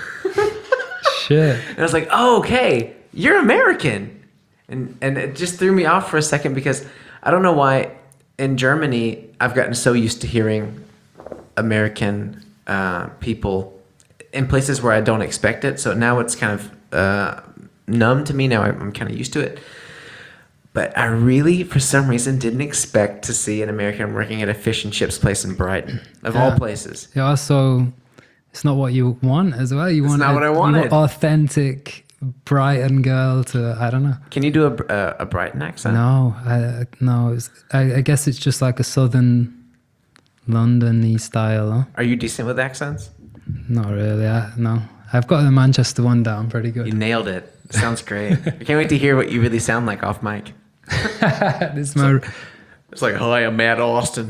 Shit. And I was like, oh, okay, you're American. And it just threw me off for a second because I don't know why in Germany I've gotten so used to hearing American people in places where I don't expect it. So now it's kind of numb to me. Now I'm kind of used to it. But I really, for some reason, didn't expect to see an American working at a fish and chips place in Brighton, of all places. Yeah, also, it's not what you want as well. It's not what I wanted. You want authentic Brighton girl to, I don't know. Can you do a Brighton accent? No, no. I guess it's just like a southern London-y style. Huh? Are you decent with accents? Not really. No. I've got the Manchester one down pretty good. You nailed it. Sounds great. I can't wait to hear what you really sound like off mic. It's like, hi, I'm Matt Austin.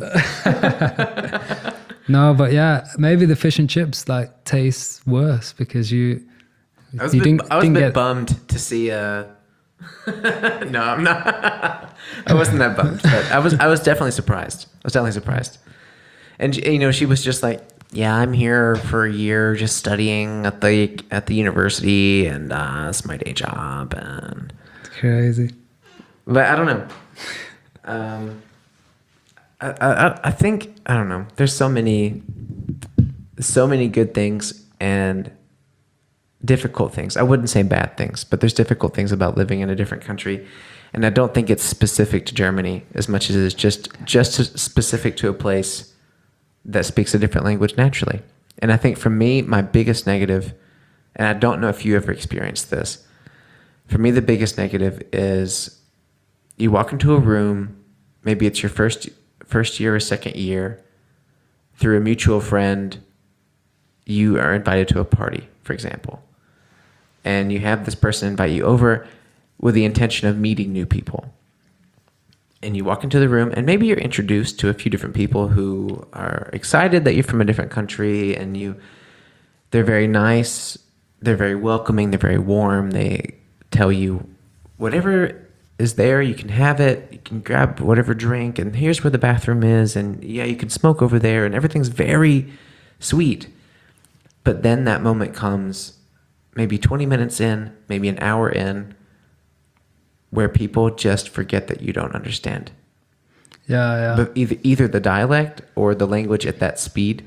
No, but yeah, maybe the fish and chips like taste worse because I was a bit bummed to see. No, I'm not. I wasn't that bummed, but I was definitely surprised. And she was just like, yeah, I'm here for a year, just studying at the university, and it's my day job, and it's crazy. But I don't know. I think I don't know. There's so many good things and difficult things. I wouldn't say bad things, but there's difficult things about living in a different country, and I don't think it's specific to Germany as much as it's just specific to a place that speaks a different language naturally. And I think for me, my biggest negative, and I don't know if you ever experienced this, for me the biggest negative is you walk into a room, maybe it's your first year or second year, through a mutual friend, you are invited to a party, for example. And you have this person invite you over with the intention of meeting new people. And you walk into the room, and maybe you're introduced to a few different people who are excited that you're from a different country, and they're very nice, they're very welcoming, they're very warm. They tell you whatever is there, you can have it, you can grab whatever drink, and here's where the bathroom is, and yeah, you can smoke over there, and everything's very sweet. But then that moment comes, maybe 20 minutes in, maybe an hour in, where people just forget that you don't understand. Yeah. but either the dialect or the language at that speed,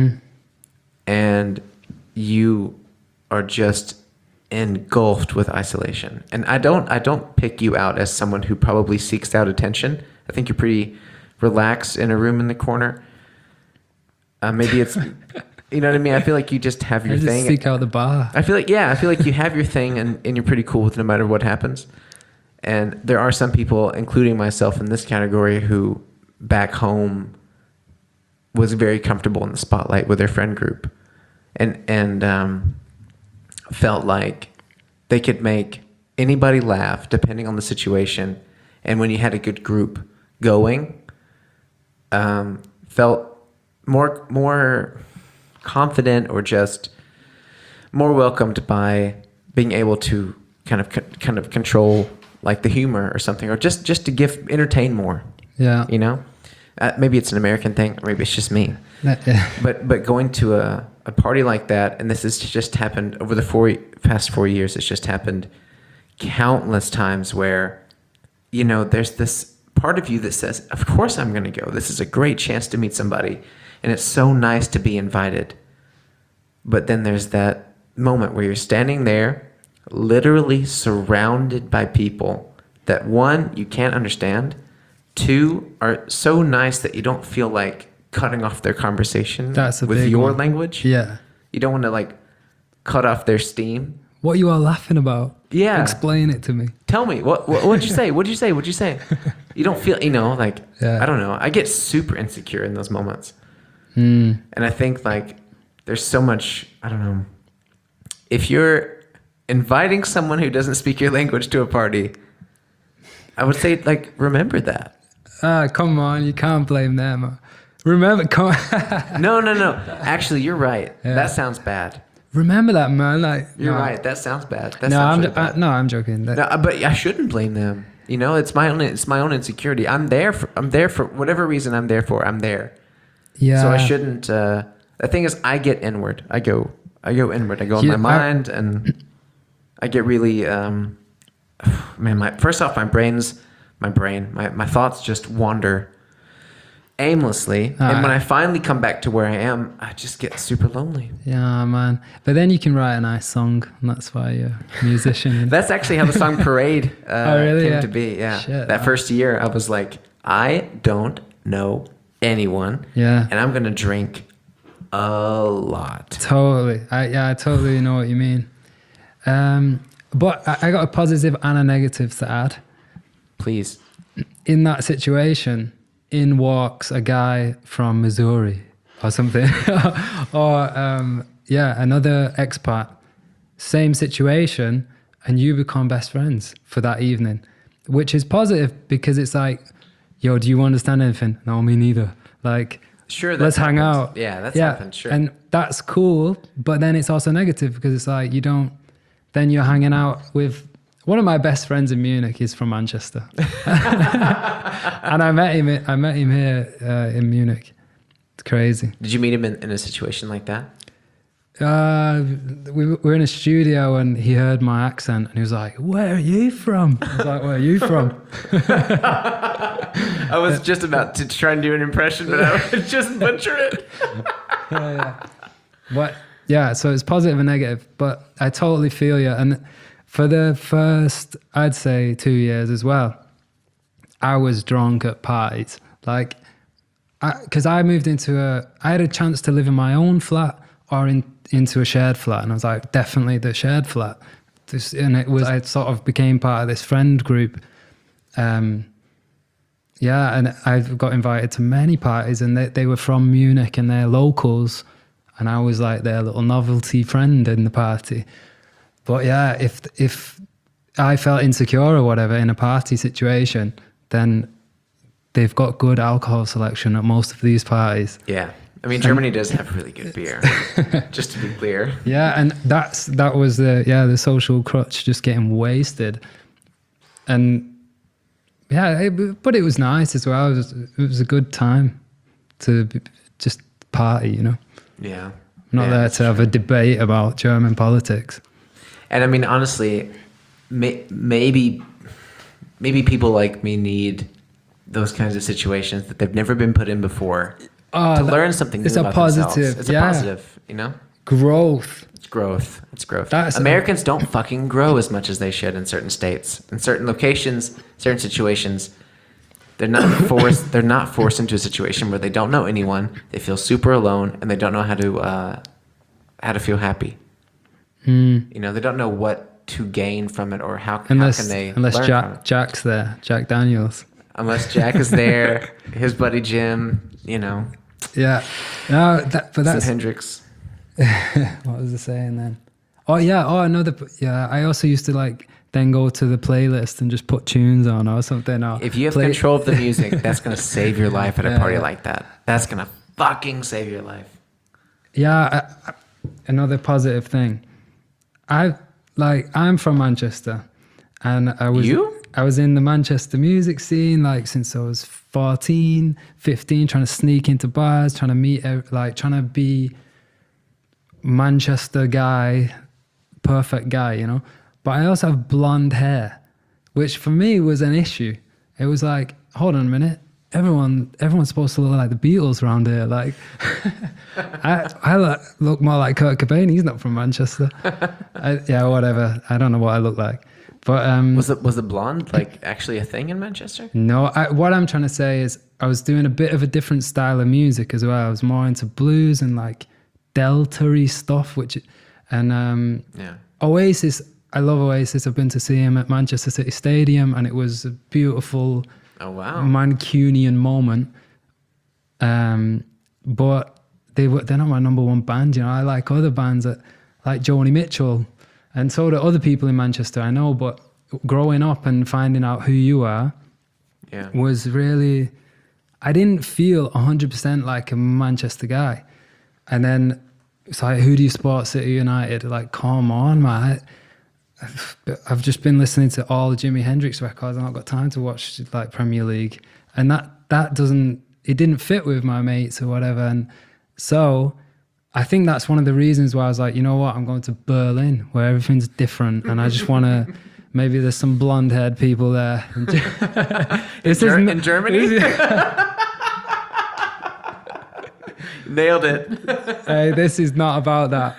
and you are just engulfed with isolation. And I don't pick you out as someone who probably seeks out attention. I think you're pretty relaxed in a room in the corner. Maybe it's, you know what I mean? I feel like you just have your thing. Seek out the bar. I feel like you have your thing and you're pretty cool with it no matter what happens. And there are some people, including myself in this category, who back home was very comfortable in the spotlight with their friend group and felt like they could make anybody laugh depending on the situation. And when you had a good group going, felt more confident or just more welcomed by being able to kind of control like the humor or something, or just to entertain more. Yeah. You know, maybe it's an American thing, or maybe it's just me. But going to a party like that, and this has just happened over the past 4 years. It's just happened countless times where, you know, there's this part of you that says, "Of course I'm going to go. This is a great chance to meet somebody, and it's so nice to be invited." But then there's that moment where you're standing there, literally surrounded by people that, one, you can't understand, two, are so nice that you don't feel like cutting off their conversation with your language. Yeah. You don't want to like cut off their steam. What you are laughing about? Yeah. Explain it to me. Tell me, what'd you say? What'd you say? What'd you say? You don't feel, you know, like, I don't know. I get super insecure in those moments. And I think like there's so much, I don't know. If you're inviting someone who doesn't speak your language to a party, I would say like, remember that. Come on, you can't blame them. Remember, come on. No. Actually, you're right. Yeah. That sounds bad. Remember that, man. Like you're right. That sounds bad. I'm joking. No, but I shouldn't blame them. You know, it's my own insecurity. I'm there for whatever reason. I'm there. Yeah. So I shouldn't. The thing is, I get inward. I go inward. I go in my mind, and I get really. Man, my thoughts just wander aimlessly, and when I finally come back to where I am, I just get super lonely. Yeah, man. But then you can write a nice song, and that's why you're a musician. That's actually how the song Parade came to be. Yeah, Shit, that first year, I was like, I don't know anyone. Yeah, and I'm gonna drink a lot. Totally. I totally know what you mean. But I got a positive and a negative to add. Please. In that situation, in walks a guy from Missouri or something, or another expat, same situation, and you become best friends for that evening, which is positive because it's like, yo, do you understand anything? No, me neither. Like, sure, let's hang out. Yeah, that's happened. Sure, and that's cool. But then it's also negative because it's like then you're hanging out with. One of my best friends in Munich is from Manchester, and I met him here in Munich. It's crazy. Did you meet him in a situation like that? We were in a studio and he heard my accent and he was like, "Where are you from?" I was like, "Where are you from?" I was just about to try and do an impression, but I would just butcher it. But yeah, so it's positive and negative, but I totally feel you. And for the first, I'd say 2 years as well, I was drunk at parties. Like, because I moved I had a chance to live in my own flat or into a shared flat. And I was like, definitely the shared flat. I sort of became part of this friend group. And I got invited to many parties and they were from Munich and they're locals. And I was like their little novelty friend in the party. But yeah, if I felt insecure or whatever in a party situation, then they've got good alcohol selection at most of these parties. Yeah. I mean, Germany does have really good beer, just to be clear. Yeah, and that was the social crutch, just getting wasted. And yeah, but it was nice as well. It was a good time to just party, you know? Yeah. Not there to have a debate about German politics. And I mean, honestly, maybe people like me need those kinds of situations that they've never been put in before to learn something new it's a about positive, themselves. It's a positive, you know? Growth. It's growth. It's growth. That's Americans don't fucking grow as much as they should in certain states, in certain locations, certain situations. They're not forced. They're not forced into a situation where they don't know anyone. They feel super alone, and they don't know how to feel happy. You know, they don't know what to gain from it, or how can they unless learn from it. Jack's there, Jack Daniels. Unless Jack is there, his buddy Jim. You know. Yeah. No, but that's Hendrix. what was I saying then? Oh yeah. Oh, another. Yeah, I also used to like then go to the playlist and just put tunes on or something. Or if you have control of the music, that's gonna save your life at a party like that. That's gonna fucking save your life. Yeah. Another positive thing. I'm from Manchester, and I was in the Manchester music scene like since I was 14, 15, trying to sneak into bars, trying to meet, like trying to be Manchester guy, perfect guy, you know. But I also have blonde hair, which for me was an issue. It was like, hold on a minute, everyone's supposed to look like the Beatles around here. Like, I look more like Kurt Cobain. He's not from Manchester. Yeah, whatever. I don't know what I look like. But was the blonde like actually a thing in Manchester? No. What I'm trying to say is I was doing a bit of a different style of music as well. I was more into blues and like delta-y stuff, Oasis. I love Oasis. I've been to see him at Manchester City Stadium, and it was a beautiful. Oh wow! Mancunian moment, but they're not my number one band. You know, I like other bands like Joni Mitchell, and so do other people in Manchester. I know, but growing up and finding out who you are, was really. I didn't feel 100% like a Manchester guy, and then it's like, who do you support? City United? Like, come on, man. I've just been listening to all the Jimi Hendrix records. I've not got time to watch like Premier League, and that didn't fit with my mates or whatever. And so I think that's one of the reasons why I was like, you know what, I'm going to Berlin where everything's different, and I just want to. Maybe there's some blonde-haired people there. In Germany. Nailed it. Hey, this is not about that.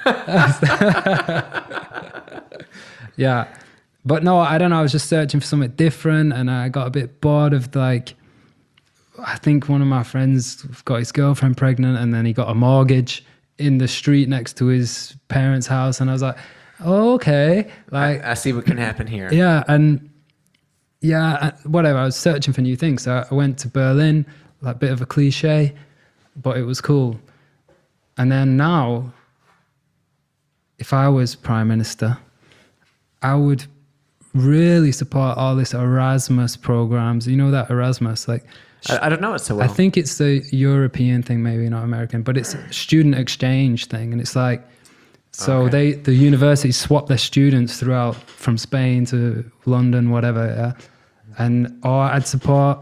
Yeah. But no, I don't know. I was just searching for something different, and I got a bit bored of like, I think one of my friends got his girlfriend pregnant, and then he got a mortgage in the street next to his parents' house. And I was like, oh, okay. Like, I see what can happen here. Yeah. And yeah, whatever. I was searching for new things. So I went to Berlin, like a bit of a cliche, but it was cool. And then now, if I was Prime Minister, I would really support all this Erasmus programs. You know that Erasmus, like I don't know it so well. I think it's the European thing, maybe not American, but it's a student exchange thing, and it's like the universities swap their students throughout from Spain to London, whatever. Yeah? Or I'd support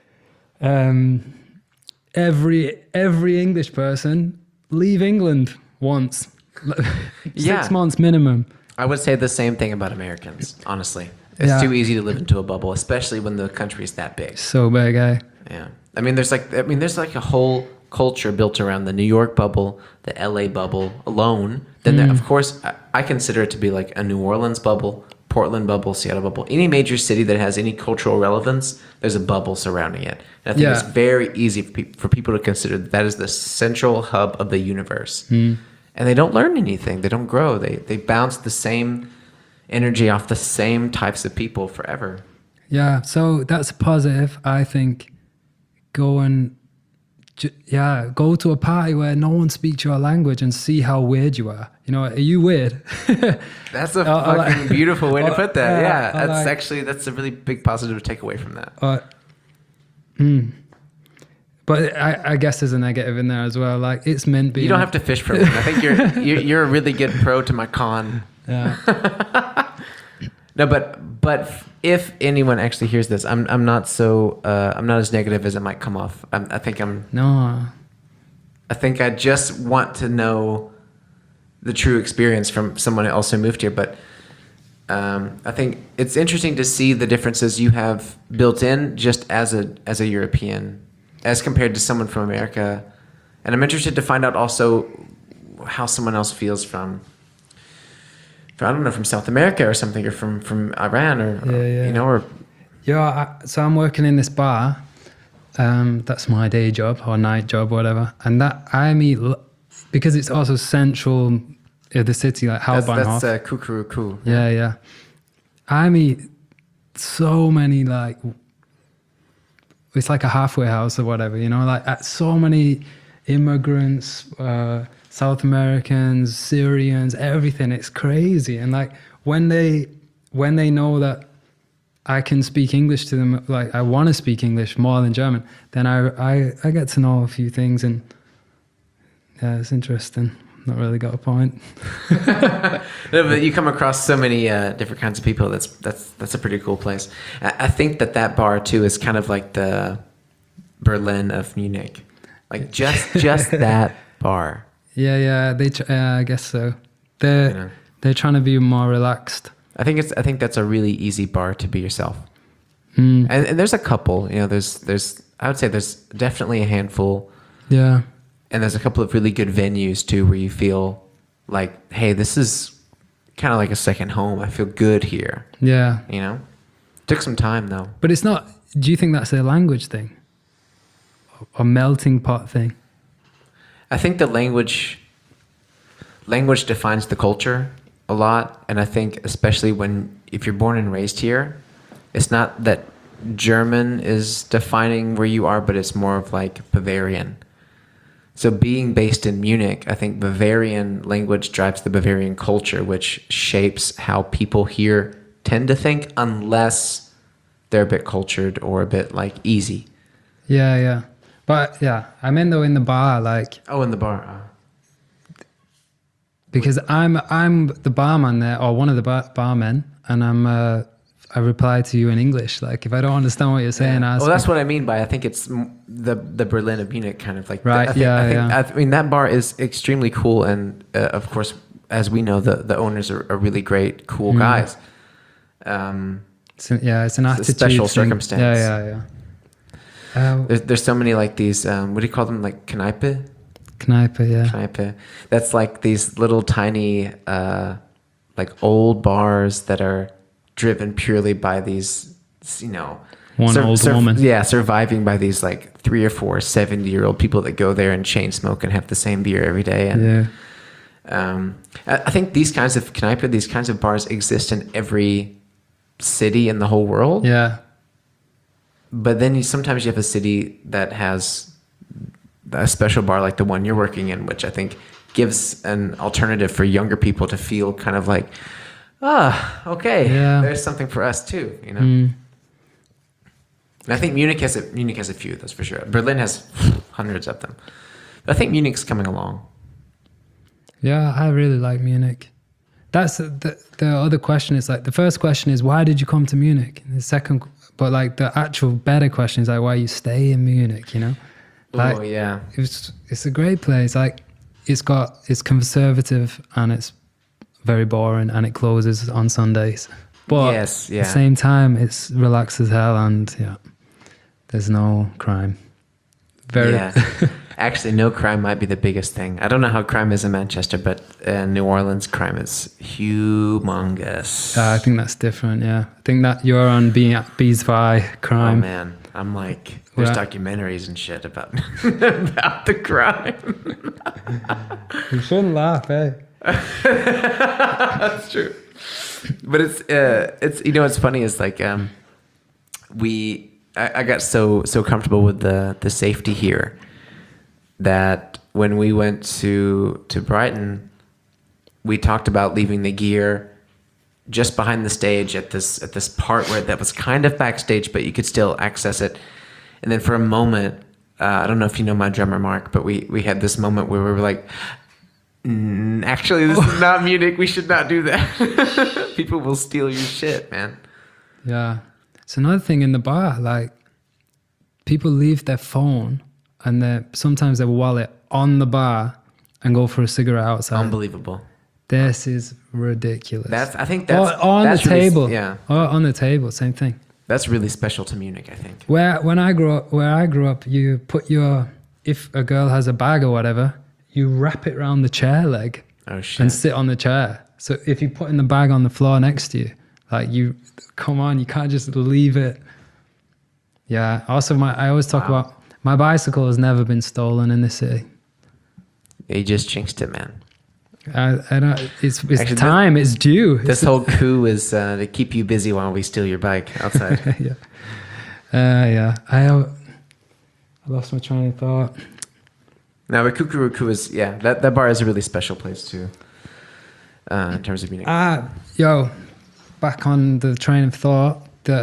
every English person leave England once, 6 months minimum. I would say the same thing about Americans, honestly. It's too easy to live into a bubble, especially when the country's that big. So big, eh? Yeah. There's like a whole culture built around the New York bubble, the LA bubble alone. Then there, of course, I consider it to be like a New Orleans bubble, Portland bubble, Seattle bubble. Any major city that has any cultural relevance, there's a bubble surrounding it. And I think it's very easy for people to consider that is the central hub of the universe. And they don't learn anything. They don't grow. They bounce the same energy off the same types of people forever. Yeah, so that's a positive. I think go to a party where no one speaks your language and see how weird you are. You know, are you weird? That's a fucking beautiful way to put that. That's a really big positive to take away from that. But I guess there's a negative in there as well. Like, it's meant being. You don't have to fish for one. I think you're a really good pro to my con. Yeah. No, but if anyone actually hears this, I'm not as negative as it might come off. I think I just want to know the true experience from someone else who moved here. But I think it's interesting to see the differences you have built in just as a European, as compared to someone from America. And I'm interested to find out also how someone else feels from I don't know, from South America or something, or from Iran, or you know, or so I'm working in this bar. That's my day job or night job, whatever. And that I meet because it's also central the city, like Hauptbahnhof. That's Kukuruku. Yeah. I meet so many, like, it's like a halfway house or whatever, you know, like so many immigrants, South Americans, Syrians, everything. It's crazy. And like when they know that I can speak English to them, like I want to speak English more than German, then I get to know a few things, and yeah, it's interesting. Not really got a point. No, but you come across so many different kinds of people. That's a pretty cool place. I think that bar too is kind of like the Berlin of Munich, like just that bar. Yeah. I guess so. They're trying to be more relaxed. I think that's a really easy bar to be yourself. And there's a couple. You know, there's I would say there's definitely a handful. Yeah. And there's a couple of really good venues too, where you feel like, hey, this is kind of like a second home. I feel good here. Yeah. You know, took some time though. But it's not. Do you think that's a language thing, a melting pot thing? I think the language defines the culture a lot, and I think especially if you're born and raised here, it's not that German is defining where you are, but it's more of like Bavarian. So being based in Munich, I think Bavarian language drives the Bavarian culture, which shapes how people here tend to think, unless they're a bit cultured or a bit like easy. Yeah. But yeah, I mean though in the bar, like. Oh, in the bar. Because I'm the barman there, or one of the barmen, and I reply to you in English. Like if I don't understand what you're saying, ask. Well, that's what I mean by I think it's the Berlin of Munich kind of like. Right. I mean that bar is extremely cool, and of course, as we know, the owners are really great, cool guys. It's an attitude. It's a special thing. circumstance. Yeah. There's so many like these. What do you call them? Like Kneipe. Kneipe. That's like these little tiny, like old bars that are driven purely by these, you know, old woman. Yeah, surviving by these like 3 or 4 70-year-old people that go there and chain smoke and have the same beer every day. And, I think these kinds of Kneipe, these kinds of bars exist in every city in the whole world. Yeah. But then sometimes you have a city that has a special bar like the one you're working in, which I think gives an alternative for younger people to feel kind of like, okay, there's something for us too, you know. And I think Munich has a few, that's for sure. Berlin has hundreds of them, but I think Munich's coming along. Yeah, I really like Munich. That's the other question is like, the first question is why did you come to Munich? And the second, but like the actual better question is like why you stay in Munich, you know. Like, it's a great place. Like it's conservative and it's very boring and it closes on Sundays. But at the same time, it's relaxed as hell and there's no crime. Actually, no crime might be the biggest thing. I don't know how crime is in Manchester, but in New Orleans, crime is humongous. I think that's different. Yeah, I think that you're on Bees by crime. Oh man. I'm like, there's documentaries and shit about about the crime. You shouldn't laugh, eh? That's true. But it's you know what's funny is like I got so comfortable with the safety here that when we went to Brighton, we talked about leaving the gear just behind the stage at this part where that was kind of backstage, but you could still access it. And then for a moment, I don't know if you know my drummer Mark, but we had this moment where we were like, actually, this is not Munich. We should not do that. People will steal your shit, man. Yeah. It's another thing in the bar, like people leave their phone and sometimes their wallet on the bar and go for a cigarette outside. Unbelievable. This is ridiculous. I think that's or on that's the really, table. yeah, Or on the table, same thing. that's really special to Munich, I think. Where I grew up, you put if a girl has a bag or whatever, you wrap it around the chair leg Oh shit! and sit on the chair. So if you put in the bag on the floor next to you, like come on, you can't just leave it. Yeah. Also, I always talk about my bicycle has never been stolen in the city. You just jinxed it, man. I don't. It's Actually, time. It's due. This whole coup is to keep you busy while we steal your bike outside. Yeah. Yeah. I lost my train of thought. Now, but Kukuruku is that bar is a really special place too. In terms of Munich. Back on the train of thought.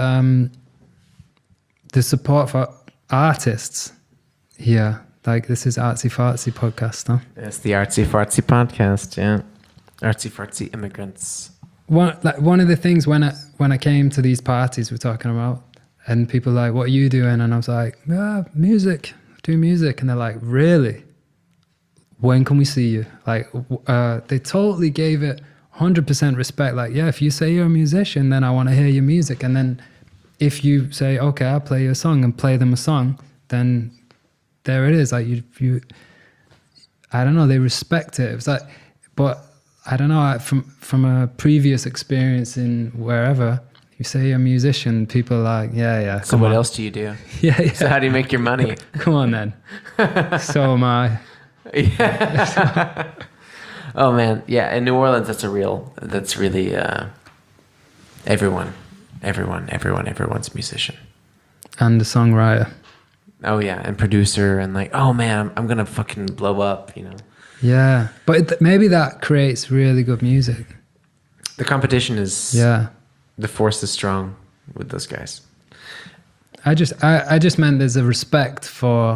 The support for artists here. Like, this is Artsy Fartsy podcast, huh? It's the Artsy Fartsy podcast, yeah. Artsy Fartsy immigrants. One of the things when I came to these parties we're talking about, and people are like, what are you doing? And I was like, music, do music. And they're like, really? When can we see you? Like, they totally gave it 100% respect. Like, yeah, if you say you're a musician, then I want to hear your music. And then if you say, okay, I'll play you a song, and play them a song, then there it is. Like, you I don't know, they respect it. It was like, but I don't know, from a previous experience in wherever, you say you're a musician, people are like, yeah. So what else do you do? Yeah. So how do you make your money? Come on then. So am I. Yeah. Oh man, yeah. In New Orleans, that's really everyone's a musician. And a songwriter. Oh yeah, and producer, and like, oh man, I'm gonna fucking blow up, you know. Yeah, but maybe that creates really good music. The competition is the force is strong with those guys. I just meant there's a respect for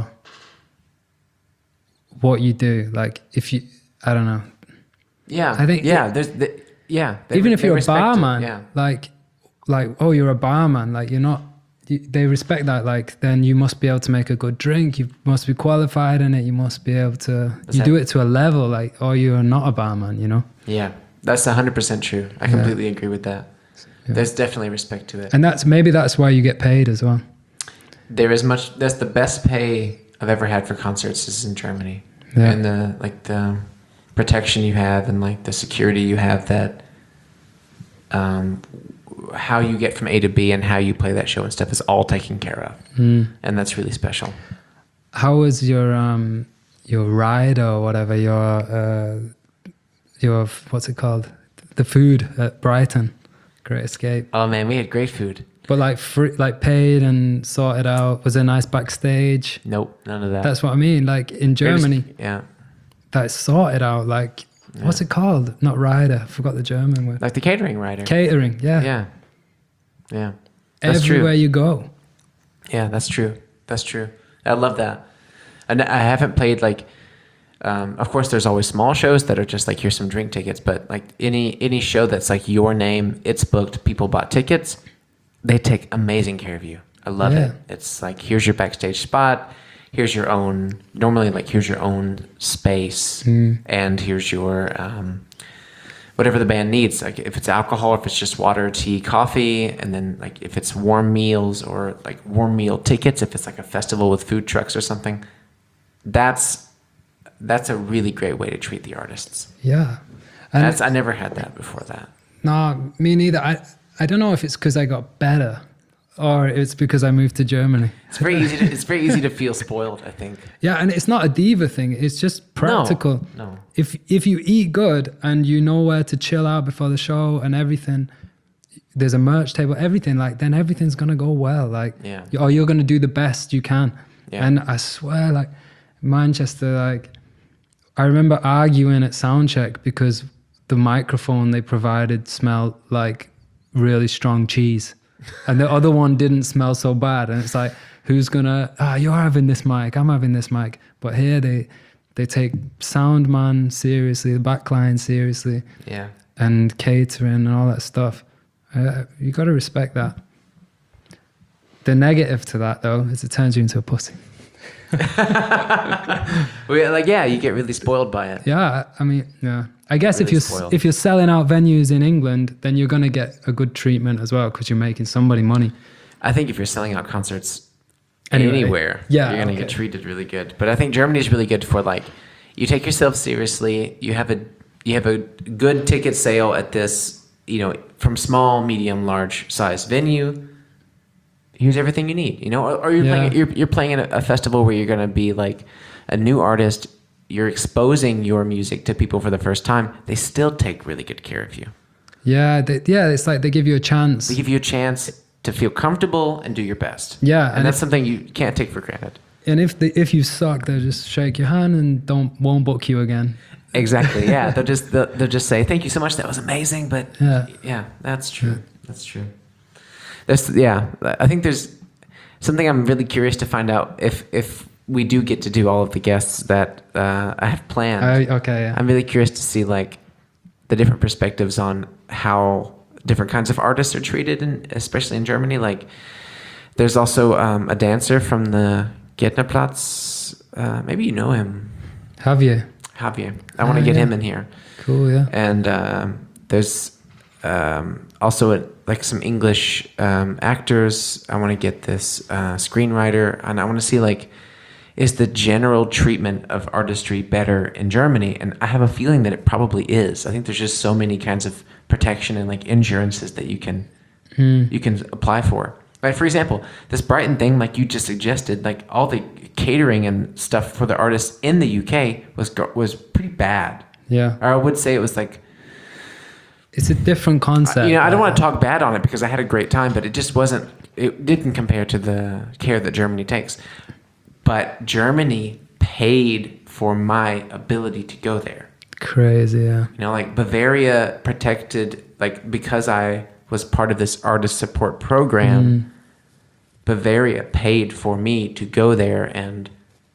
what you do. Like, if you, I don't know. Yeah, I think even if you're a barman, like, oh, you're a barman, like, you're not. They respect that. Like, then you must be able to make a good drink. You must be qualified in it. You must be able to. Do it to a level, like, or you're not a barman. You know. Yeah, that's 100% true. I completely agree with that. Yeah. There's definitely respect to it, and that's why you get paid as well. That's the best pay I've ever had for concerts is in Germany, and the protection you have and like the security you have, that how you get from A to B and how you play that show and stuff is all taken care of, and that's really special. How was your ride or whatever, your what's it called, the food at Brighton, Great Escape? Oh man, we had great food. But like free, like paid and sorted out. Was there nice backstage? Nope, none of that. That's what I mean. Like in Germany, that's sorted out. Like what's it called? Not rider. I forgot the German word. Like the catering rider. Catering, yeah. That's everywhere true. You go. Yeah, that's true. That's true. I love that. And I haven't played like. Of course, there's always small shows that are just like, here's some drink tickets. But like any show that's like your name, it's booked, people bought tickets. They take amazing care of you. I love it. It's like, here's your backstage spot. Here's your own, normally like, here's your own space. And here's your, whatever the band needs. Like if it's alcohol, if it's just water, tea, coffee. And then like, if it's warm meals or like warm meal tickets, if it's like a festival with food trucks or something, that's a really great way to treat the artists. Yeah. And I never had that before that. No, me neither. I don't know if it's because I got better or it's because I moved to Germany. It's very easy to feel spoiled, I think. Yeah, and it's not a diva thing. It's just practical. No. If you eat good and you know where to chill out before the show and everything, there's a merch table, everything, like, then everything's going to go well. Like, or you're going to do the best you can. Yeah. And I swear, like, Manchester, like, I remember arguing at soundcheck because the microphone they provided smelled like really strong cheese, and the other one didn't smell so bad. And it's like, who's gonna? You're having this mic, I'm having this mic. But here they take sound man seriously, the backline seriously, and catering and all that stuff. You got to respect that. The negative to that though is it turns you into a pussy. You get really spoiled by it. Yeah, I mean, yeah. I guess really if you're selling out venues in England, then you're going to get a good treatment as well because you're making somebody money. I think if you're selling out concerts Anyway, anywhere, yeah, you're going to get treated really good. But I think Germany is really good for like, you take yourself seriously. You have a good ticket sale at this, you know, from small, medium, large size venue. Here's everything you need, you know, or you're playing at a festival where you're going to be like a new artist. You're exposing your music to people for the first time. They still take really good care of you. Yeah, it's like they give you a chance. They give you a chance to feel comfortable and do your best. Yeah, and that's something you can't take for granted. And if you suck, they'll just shake your hand and won't book you again. Exactly. Yeah, they'll just say thank you so much. That was amazing. But yeah, that's true. Yeah. That's true. I think there's something I'm really curious to find out if we do get to do all of the guests that I have planned. Okay. Yeah. I'm really curious to see like the different perspectives on how different kinds of artists are treated, especially in Germany. Like, there's also a dancer from the Gärtnerplatz. Maybe you know him. Have you? I want to get him in here. Cool, yeah. And there's also like some English actors. I want to get this screenwriter, and I want to see like, is the general treatment of artistry better in Germany? And I have a feeling that it probably is. I think there's just so many kinds of protection and like insurances that you can apply for. Right? For example, this Brighton thing, like you just suggested, like all the catering and stuff for the artists in the UK was pretty bad. Yeah. Or I would say it was like, it's a different concept. I don't want to talk bad on it because I had a great time, but it didn't compare to the care that Germany takes. But Germany paid for my ability to go there. Crazy, yeah. You know, like Bavaria protected, like because I was part of this artist support program, Bavaria paid for me to go there and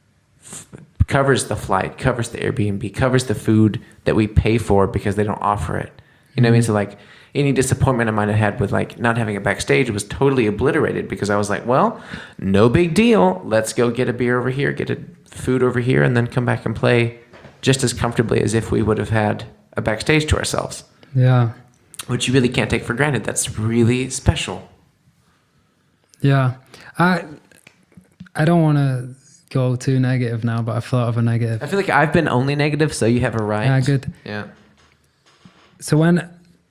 covers the flight, covers the Airbnb, covers the food that we pay for because they don't offer it. You know what I mean? So like any disappointment I might have had with like not having it backstage was totally obliterated because I was like, well, no big deal. Let's go get a beer over here, get a food over here, and then come back and play just as comfortably as if we would have had a backstage to ourselves. Yeah. Which you really can't take for granted. That's really special. Yeah. I don't want to go too negative now, but I've thought of a negative. I feel like I've been only negative, so you have a right. Yeah, good. Yeah. So when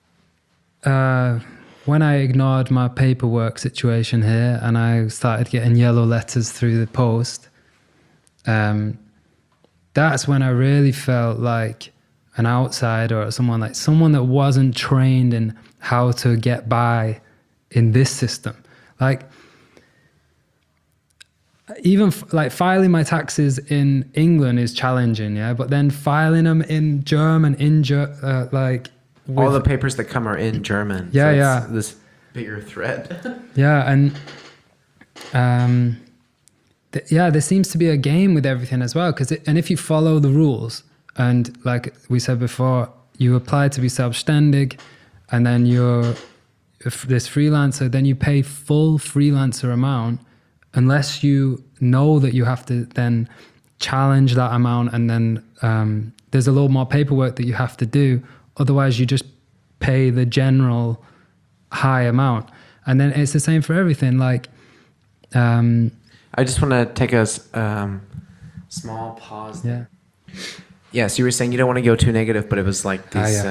I ignored my paperwork situation here and I started getting yellow letters through the post, that's when I really felt like an outsider or someone that wasn't trained in how to get by in this system. Like, even like filing my taxes in England is challenging, yeah. But then filing them in German, all the papers that come are in German. Yeah, so this bigger thread. Yeah, and there seems to be a game with everything as well. And if you follow the rules, and like we said before, you apply to be selbstständig, and then you're this freelancer, then you pay full freelancer amount, unless you know that you have to then challenge that amount, and then there's a little more paperwork that you have to do. Otherwise, you just pay the general high amount. And then it's the same for everything. Like, I just want to take a small pause. Yeah. Yeah, so you were saying you don't want to go too negative, but it was like this...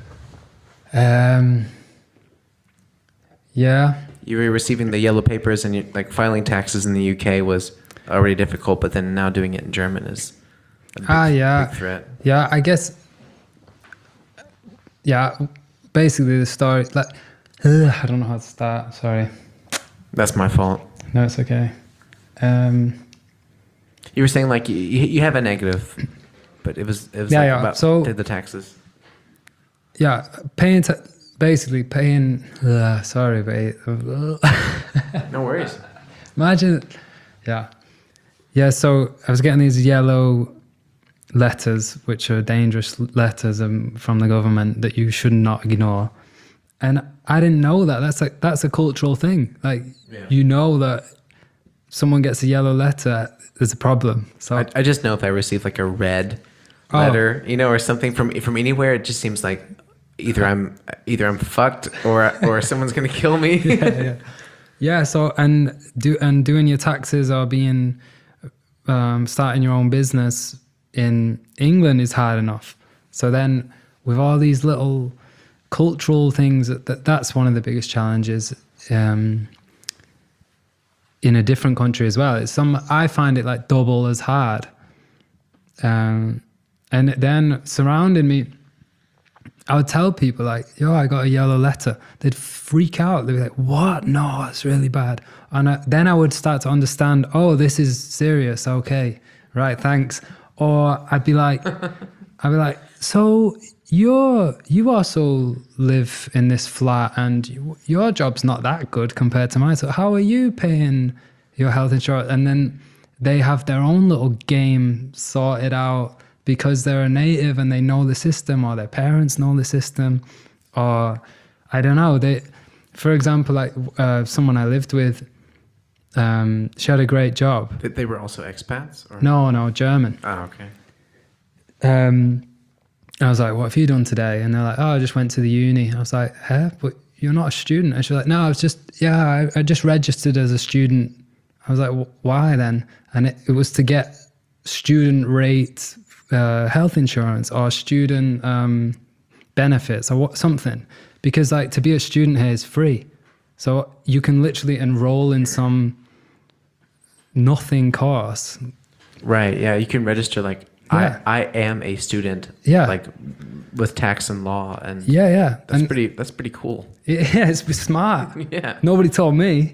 yeah. You were receiving the yellow papers and like filing taxes in the UK was already difficult, but then now doing it in German is a big threat. Yeah, I guess... Yeah, basically the story, like, I don't know how to start, sorry. That's my fault. No, it's okay. You were saying like you have a negative, but it was about the taxes. Yeah, basically paying, sorry, babe. No worries. Imagine, yeah, so I was getting these yellow letters, which are dangerous letters from the government that you should not ignore. And I didn't know that. That's a cultural thing. Like, you know that someone gets a yellow letter, there's a problem. So I just know if I receive like a red letter, you know, or something from anywhere, it just seems like either I'm fucked or someone's gonna kill me. Yeah. So doing your taxes or being starting your own business in England is hard enough. So then with all these little cultural things, that's one of the biggest challenges in a different country as well. I find it like double as hard. And then surrounding me, I would tell people like, yo, I got a yellow letter. They'd freak out. They'd be like, what? No, it's really bad. And then I would start to understand, oh, this is serious. Okay, right, thanks. Or I'd be like, so you also live in this flat and your job's not that good compared to mine. So how are you paying your health insurance? And then they have their own little game sorted out because they're a native and they know the system, or their parents know the system, or I don't know. For example, like someone I lived with, she had a great job. They were also expats? Or? No, German. Oh, okay. I was like, what have you done today? And they're like, oh, I just went to the uni. I was like, but you're not a student. And she was like, no, I was I just registered as a student. I was like, why then? And it was to get student rate health insurance or student benefits or something. Because like to be a student here is free. So you can literally enroll in some nothing course. Right, yeah, you can register like, yeah. I am a student. Yeah. Like with tax and law and yeah. That's pretty cool. Yeah, it's smart. Yeah. Nobody told me.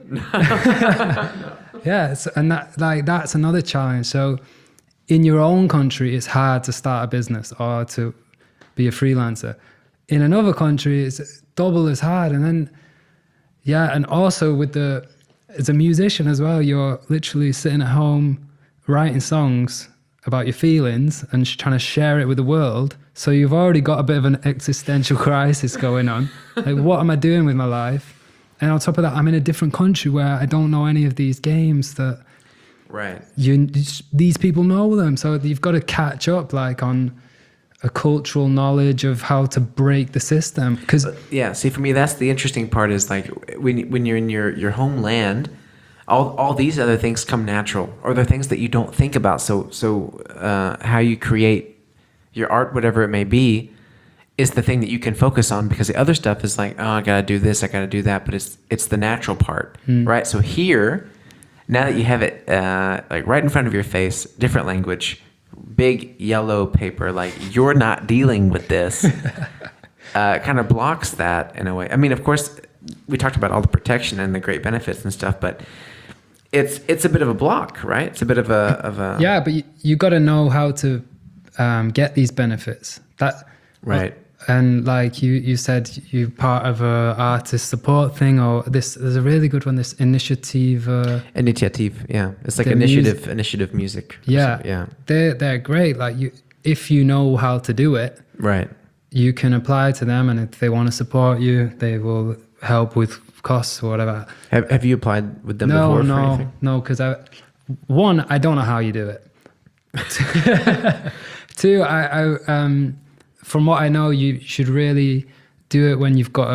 Yeah, and that's another challenge. So in your own country, it's hard to start a business or to be a freelancer. In another country, it's double as hard. And then, and also as a musician as well, you're literally sitting at home writing songs about your feelings and trying to share it with the world. So you've already got a bit of an existential crisis going on. Like, what am I doing with my life? And on top of that, I'm in a different country where I don't know any of these games that these people know them. So you've got to catch up like on a cultural knowledge of how to break the system. See, for me, that's the interesting part is like when you're in your homeland, all these other things come natural, or they're things that you don't think about. So how you create your art, whatever it may be, is the thing that you can focus on, because the other stuff is like, oh, I gotta do this, I gotta do that, but it's the natural part, right? So here, now that you have it like right in front of your face, different language, big yellow paper, like you're not dealing with this, kind of blocks that in a way. I mean, of course, we talked about all the protection and the great benefits and stuff, but it's a bit of a block, right? It's a bit of a yeah, but you got to know how to get these benefits. Right. And like you said, you're part of a artist support thing, or there's a really good one, this initiative. Initiative, yeah. It's like initiative music. Yeah. Yeah. They're great. Like if you know how to do it, right, you can apply to them, and if they want to support you, they will help with costs or whatever. Have you applied with them before? No, because I don't know how you do it. Two, I from what I know, you should really do it when you've got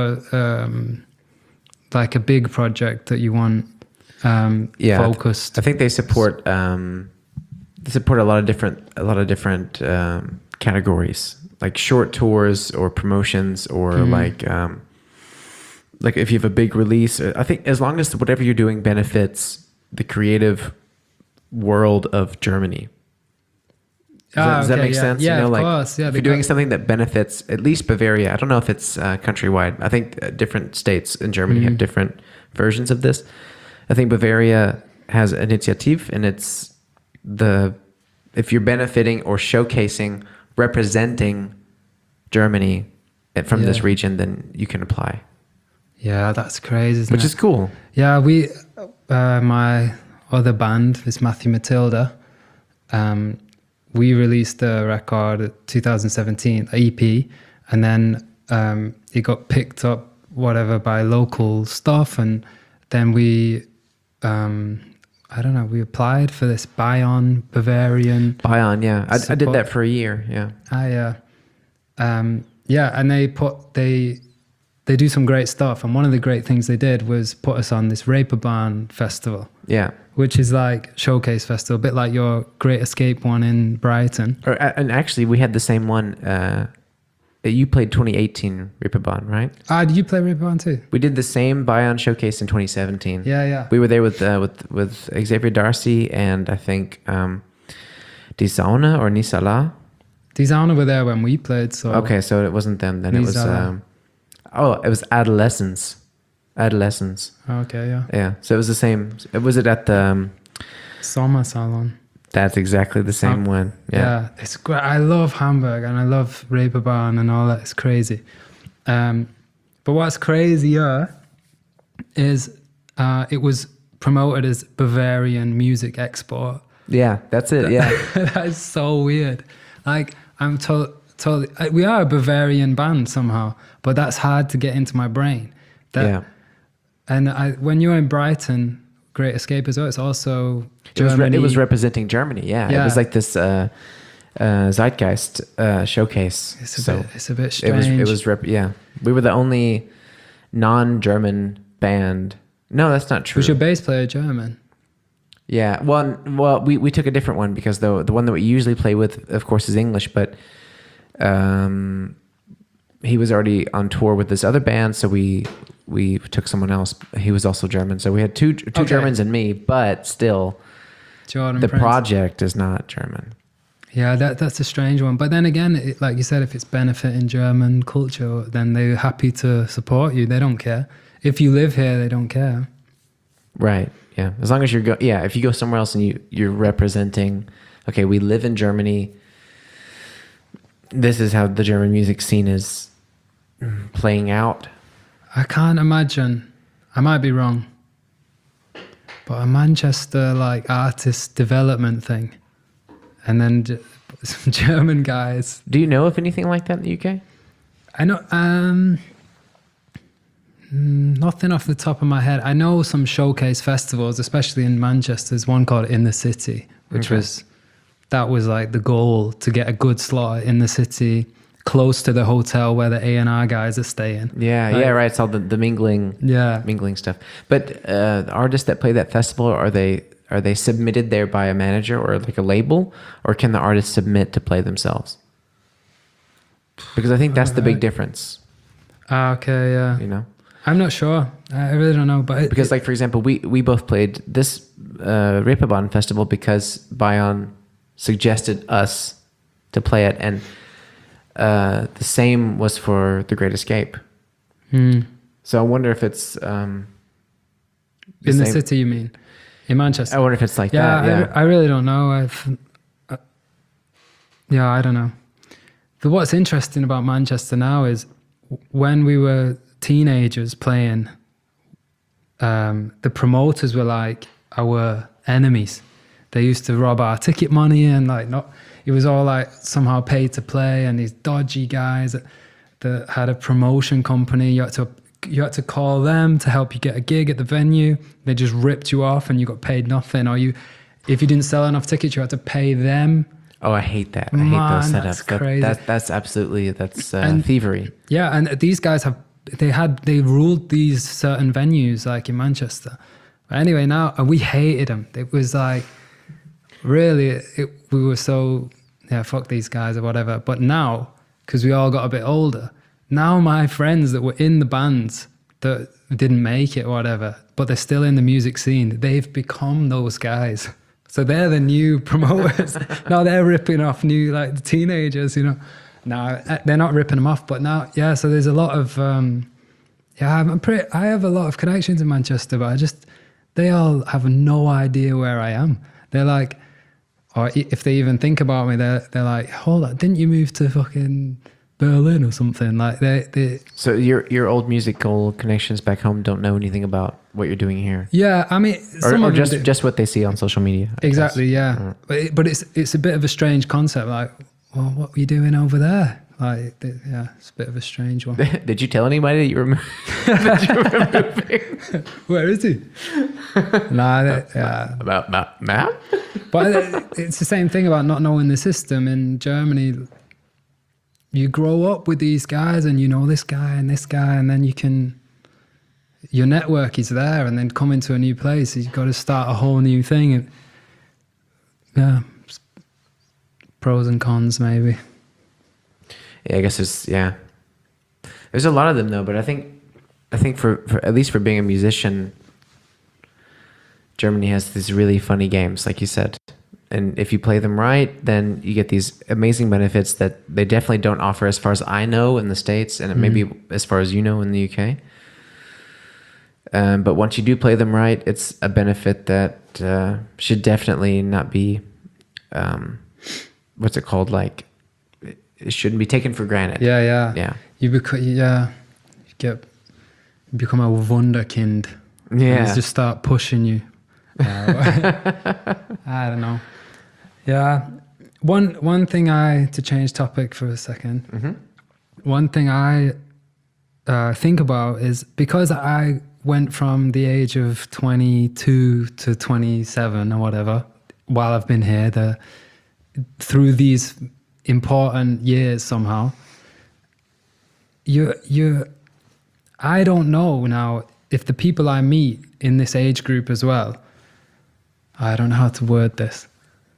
a big project that you want focused. I think they support a lot of different categories, like short tours or promotions, or like if you have a big release. I think as long as whatever you're doing benefits the creative world of Germany. Does that make sense? Yeah, you know, of like course. Yeah, if you're doing something that benefits at least Bavaria, I don't know if it's countrywide. I think different states in Germany have different versions of this. I think Bavaria has Initiative, and it's if you're benefiting or showcasing, representing Germany from this region, then you can apply. Yeah, that's crazy, Which is cool. Yeah, my other band is Matthew Matilda. We released a record 2017, EP, and then it got picked up by local stuff, and then we I don't know. We applied for this Bayern Bavarian. Bayern, yeah. I did that for a year, yeah. Yeah, and they do some great stuff. And one of the great things they did was put us on this Reeperbahn festival. Yeah. Which is like showcase festival, a bit like your Great Escape one in Brighton. And actually, we had the same one. You played 2018 Reeperbahn, right? Did you play Reeperbahn too? We did the same Bayern showcase in 2017. Yeah. We were there with Xavier Darcy and I think Die Sauna or Nisala. Die Sauna were there when we played. So okay, so it wasn't them. Then it was it was Adolescence. Okay, yeah. Yeah, so it was the same. Was it at the Sommersalon? That's exactly the same one. Yeah, it's great. I love Hamburg and I love Reeperbahn and all that. It's crazy. But what's crazier is it was promoted as Bavarian Music Export. Yeah, that's it. Yeah, that's so weird. Like I'm totally. We are a Bavarian band somehow, but that's hard to get into my brain. And when you were in Brighton, Great Escape as well, it's also Germany. It was representing Germany, yeah. It was like this Zeitgeist showcase. It's a bit strange. We were the only non-German band. No, that's not true. Was your bass player German? Yeah, well, we took a different one because the one that we usually play with, of course, is English, but he was already on tour with this other band, so we took someone else. He was also German, so we had two Germans and me, but still, Jordan the Prince. project is not German. Yeah, that's a strange one. But then again, like you said, if it's benefiting German culture, then they're happy to support you. They don't care. If you live here, they don't care. Right. Yeah. As long as if you go somewhere else and you're representing, okay, we live in Germany. This is how the German music scene is playing out. I can't imagine. I might be wrong. But a Manchester like artist development thing. And then some German guys. Do you know of anything like that in the UK? I know, nothing off the top of my head. I know some showcase festivals, especially in Manchester. There's one called In the City, which was like the goal, to get a good slot in the city, close to the hotel where the A&R guys are staying. Yeah, right. It's all the mingling stuff. But the artists that play that festival, are they submitted there by a manager or like a label, or can the artists submit to play themselves? Because I think that's the big difference. Okay, yeah. You know, I'm not sure. I really don't know. But because, like, for example, we both played this Reeperbahn festival because Bayern suggested us to play it, and the same was for The Great Escape. So I wonder if it's in the city, you mean? In Manchester? I wonder if it's like that. Yeah, I really don't know. I don't know. But what's interesting about Manchester now is when we were teenagers playing, the promoters were like our enemies. They used to rob our ticket money and it was all like somehow paid to play, and these dodgy guys that had a promotion company. You had to call them to help you get a gig at the venue. They just ripped you off and you got paid nothing. Or if you didn't sell enough tickets, you had to pay them. Oh, I hate that. I hate those setups. That's crazy. That's absolutely thievery. Yeah, and these guys they ruled these certain venues like in Manchester. But anyway, now we hated them. It was like really we were so fuck these guys or whatever. But now, because we all got a bit older, now my friends that were in the bands that didn't make it or whatever, but they're still in the music scene, they've become those guys. So they're the new promoters. Now they're ripping off the teenagers, No, they're not ripping them off, but now, so there's a lot of, I have a lot of connections in Manchester, but they all have no idea where I am. They're like, or if they even think about me, they're like, hold on, didn't you move to fucking Berlin or something? Like they. So your old musical connections back home don't know anything about what you're doing here. Yeah, I mean, or just what they see on social media. Exactly, yeah. But it's a bit of a strange concept. Like, well, what were you doing over there? Like, yeah, it's a bit of a strange one. Did you tell anybody that you were, that you were moving? Where is he? Yeah. About Matt? But it's the same thing about not knowing the system in Germany. You grow up with these guys and you know this guy, and then your network is there, and then come into a new place, you've got to start a whole new thing. And yeah, pros and cons maybe. Yeah, I guess there's a lot of them though, but I think for at least for being a musician, Germany has these really funny games, like you said. And if you play them right, then you get these amazing benefits that they definitely don't offer as far as I know in the States, and maybe as far as you know in the UK. But once you do play them right, it's a benefit that should definitely not be, what's it called? Like, it shouldn't be taken for granted. Yeah. You become a wunderkind. Yeah. And just start pushing you. I don't know. Yeah. One thing to change topic for a second. Mm-hmm. One thing I think about is, because I went from the age of 22 to 27 or whatever, while I've been here, through these important years somehow, I don't know now if the people I meet in this age group as well, I don't know how to word this.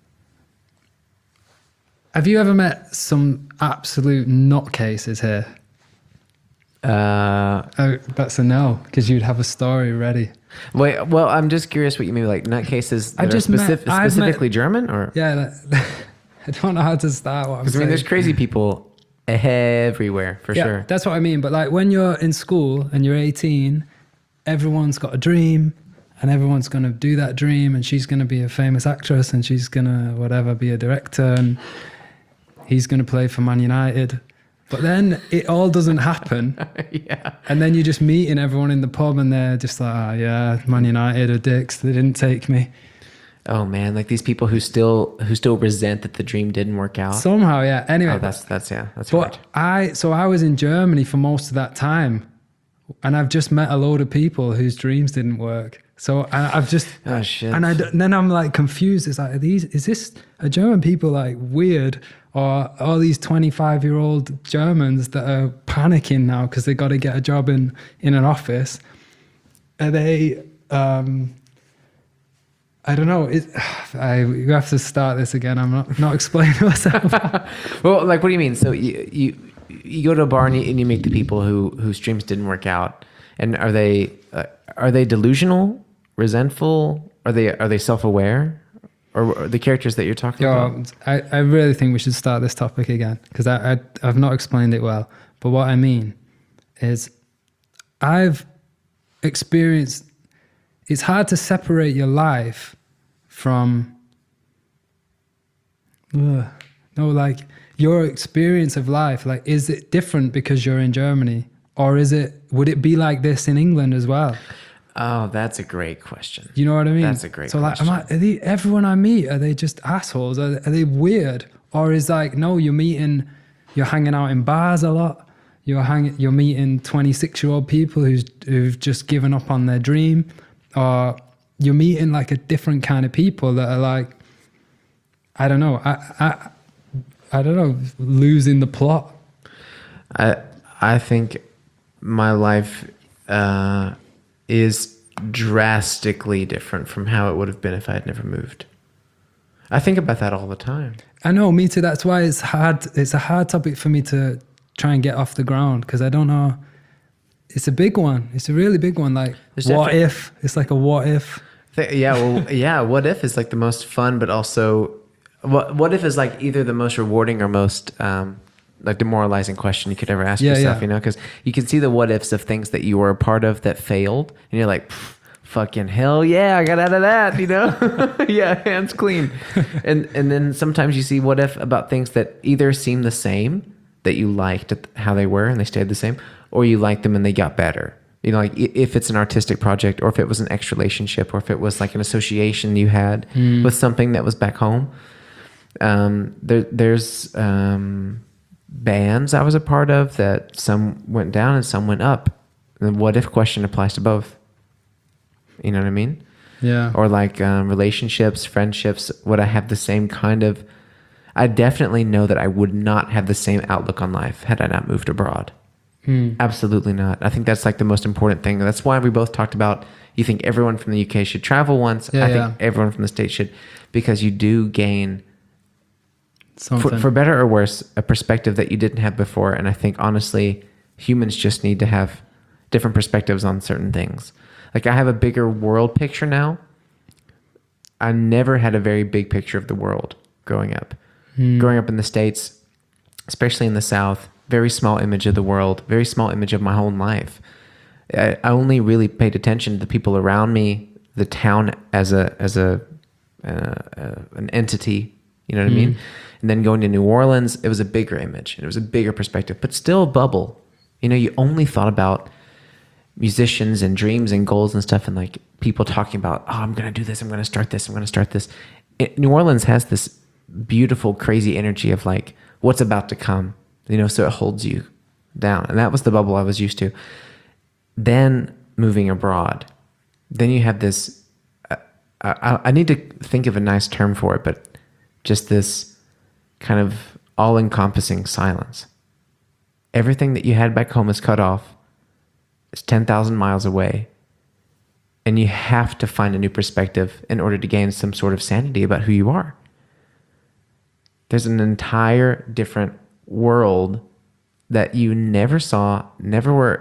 Have you ever met some absolute nutcases here? That's a no, because you'd have a story ready. Wait, well, I'm just curious what you mean, like nutcases that are specifically German, or? Yeah, I don't know how to start what I'm saying. Because I mean, there's crazy people everywhere, for sure. That's what I mean. But like, when you're in school and you're 18, everyone's got a dream, and everyone's going to do that dream, and she's going to be a famous actress, and she's going to be a director, and he's going to play for Man United. But then it all doesn't happen. Yeah. And then you're just meeting everyone in the pub, and they're just like, oh, yeah, Man United are dicks. They didn't take me. Oh man, like these people who still resent that the dream didn't work out. Somehow, yeah. Anyway. Oh, that's but hard. I was in Germany for most of that time, and I've just met a load of people whose dreams didn't work. So I've just, oh shit. And then I'm like confused. It's like, is this a German people like weird, or all these 25-year-old Germans that are panicking now because they got to get a job in an office? Are they? I don't know. You have to start this again. I'm not explaining myself. Well, like, what do you mean? So you go to a bar and you meet the people whose dreams didn't work out, and are they delusional, resentful? Are they self-aware, or the characters that you're talking about? I really think we should start this topic again, because I've not explained it well. But what I mean is, I've experienced. It's hard to separate your life from, like your experience of life. Like, is it different because you're in Germany, or would it be like this in England as well? Oh, that's a great question. You know what I mean? That's a great question. So like, everyone I meet, are they just assholes? Are they weird? Or is like, no, you're hanging out in bars a lot. You're meeting 26-year-old people who've just given up on their dream. Or you're meeting like a different kind of people that are like, I don't know, I don't know, losing the plot. I think my life is drastically different from how it would have been if I had never moved. I think about that all the time. I know, me too. That's why it's hard. It's a hard topic for me to try and get off the ground, because I don't know. It's a big one. It's a really big one. Like, what if? It's like a what if. What if is like the most fun, but also, what if is like either the most rewarding or most like demoralizing question you could ever ask yourself. You know, because you can see the what ifs of things that you were a part of that failed, and you're like, fucking hell yeah, I got out of that. You know, yeah, hands clean. And then sometimes you see what if about things that either seem the same, that you liked how they were and they stayed the same, or you liked them and they got better. You know, like if it's an artistic project, or if it was an ex relationship, or if it was like an association you had bands I was a part of that some went down and some went up. The what if question applies to both. You know what I mean? Yeah. Or like relationships, friendships, would I have the same kind of... I definitely know that I would not have the same outlook on life had I not moved abroad. Absolutely not. I think that's like the most important thing. That's why we both talked about, you think everyone from the UK should travel once. I think everyone from the States should, because you do gain, for better or worse, a perspective that you didn't have before. And I think honestly, humans just need to have different perspectives on certain things. Like I have a bigger world picture now. I never had a very big picture of the world growing up. Growing up in the States, especially in the South, very small image of the world, very small image of my whole life. I only really paid attention to the people around me, the town as an entity, you know what I mean? And then going to New Orleans, it was a bigger image and it was a bigger perspective, but still a bubble. You know, you only thought about musicians and dreams and goals and stuff, and like people talking about, oh, I'm going to do this, I'm going to start this, I'm going to start this. New Orleans has this beautiful, crazy energy of like what's about to come. You know, so it holds you down. And that was the bubble I was used to. Then moving abroad, then you have this, I need to think of a nice term for it, but just this kind of all-encompassing silence. Everything that you had back home is cut off. It's 10,000 miles away. And you have to find a new perspective in order to gain some sort of sanity about who you are. There's an entire different world that you never saw, you were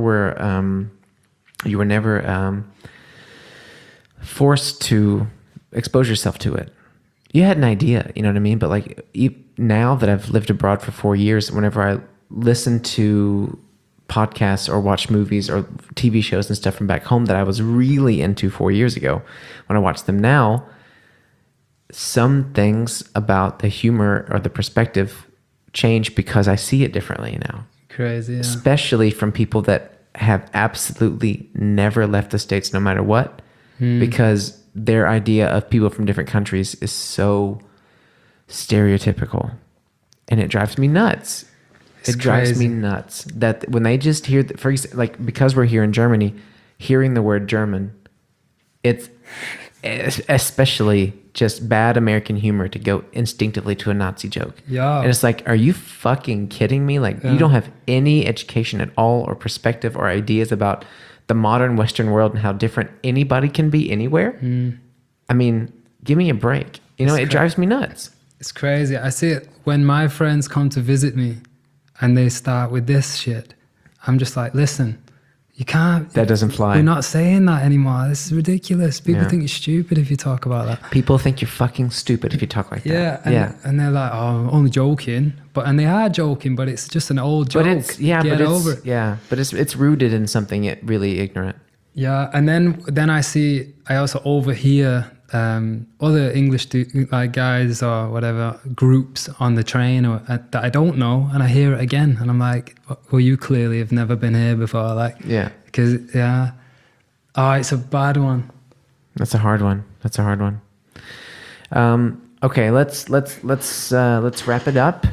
never forced to expose yourself to it. You had an idea, you know what I mean? But like now that I've lived abroad for 4 years, whenever I listen to podcasts or watch movies or TV shows and stuff from back home that I was really into 4 years ago, when I watch them now, some things about the humor or the perspective change because I see it differently now. Crazy, yeah. Especially from people that have absolutely never left the States no matter what, because their idea of people from different countries is so stereotypical, and it drives me nuts. It drives me nuts that when they just hear, for example, like because we're here in Germany, hearing the word German, it's especially just bad American humor to go instinctively to a Nazi joke. Yeah. And it's like, are you fucking kidding me? Like you don't have any education at all or perspective or ideas about the modern Western world and how different anybody can be anywhere. I mean, give me a break. You know, it drives me nuts. It's crazy. I see it when my friends come to visit me and they start with this shit. I'm just like, listen, you can't. That doesn't fly. We're not saying that anymore. This is ridiculous. People think you're stupid if you talk about that. People think you're fucking stupid if you talk like that. And they're like, oh, I'm only joking. And they are joking, but it's just an old joke. Get over it. Yeah, but it's rooted in something really ignorant. Yeah, and then I also overhear other English like guys or whatever groups on the train or that I don't know, and I hear it again, and I'm like, well, you clearly have never been here before, like, because it's a bad one. That's a hard one. Okay, let's wrap it up.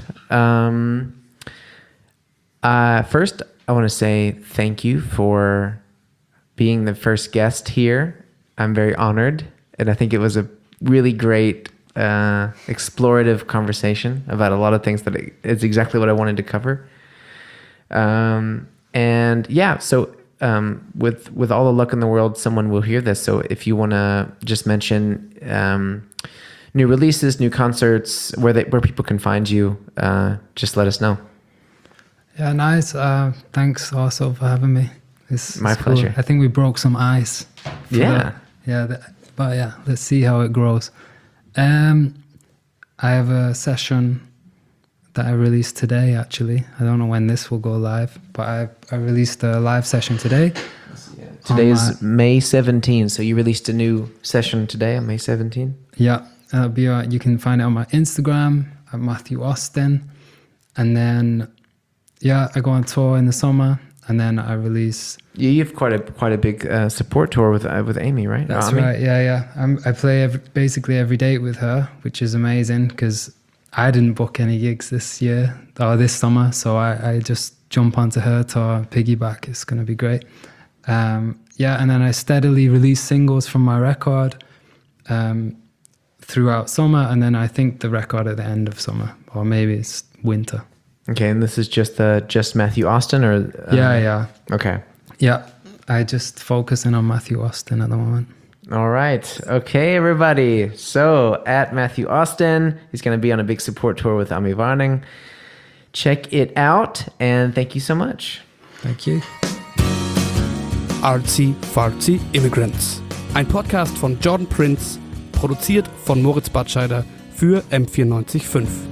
First, I want to say thank you for being the first guest here. I'm very honored. And I think it was a really great explorative conversation about a lot of things that it's exactly what I wanted to cover. So with all the luck in the world, someone will hear this. So if you want to just mention new releases, new concerts, where people can find you, just let us know. Yeah, nice. Thanks also for having me. It's my pleasure. Cool. I think we broke some ice. But yeah, let's see how it grows. I have a session that I released today, actually. I don't know when this will go live, but I released a live session today. Today is May 17, so you released a new session today on May 17? Yeah, it'll be, you can find it on my Instagram at Matthew Austin. And then, I go on tour in the summer. And then I release. You have quite a big support tour with Amy, right? That's right. Yeah. I play basically every date with her, which is amazing because I didn't book any gigs this year or this summer, so I just jump onto her tour, piggyback. It's going to be great. And then I steadily release singles from my record throughout summer, and then I think the record at the end of summer, or maybe it's winter. Okay, and this is just Matthew Austin, or yeah. Okay. Yeah, I just focusing on Matthew Austin at the moment. All right. Okay, everybody. So at Matthew Austin, he's going to be on a big support tour with Ami Varning. Check it out, and thank you so much. Thank you. Artsy Fartsy Immigrants. Ein Podcast von Jordan Prince, produziert von Moritz Batscheider für M94.5.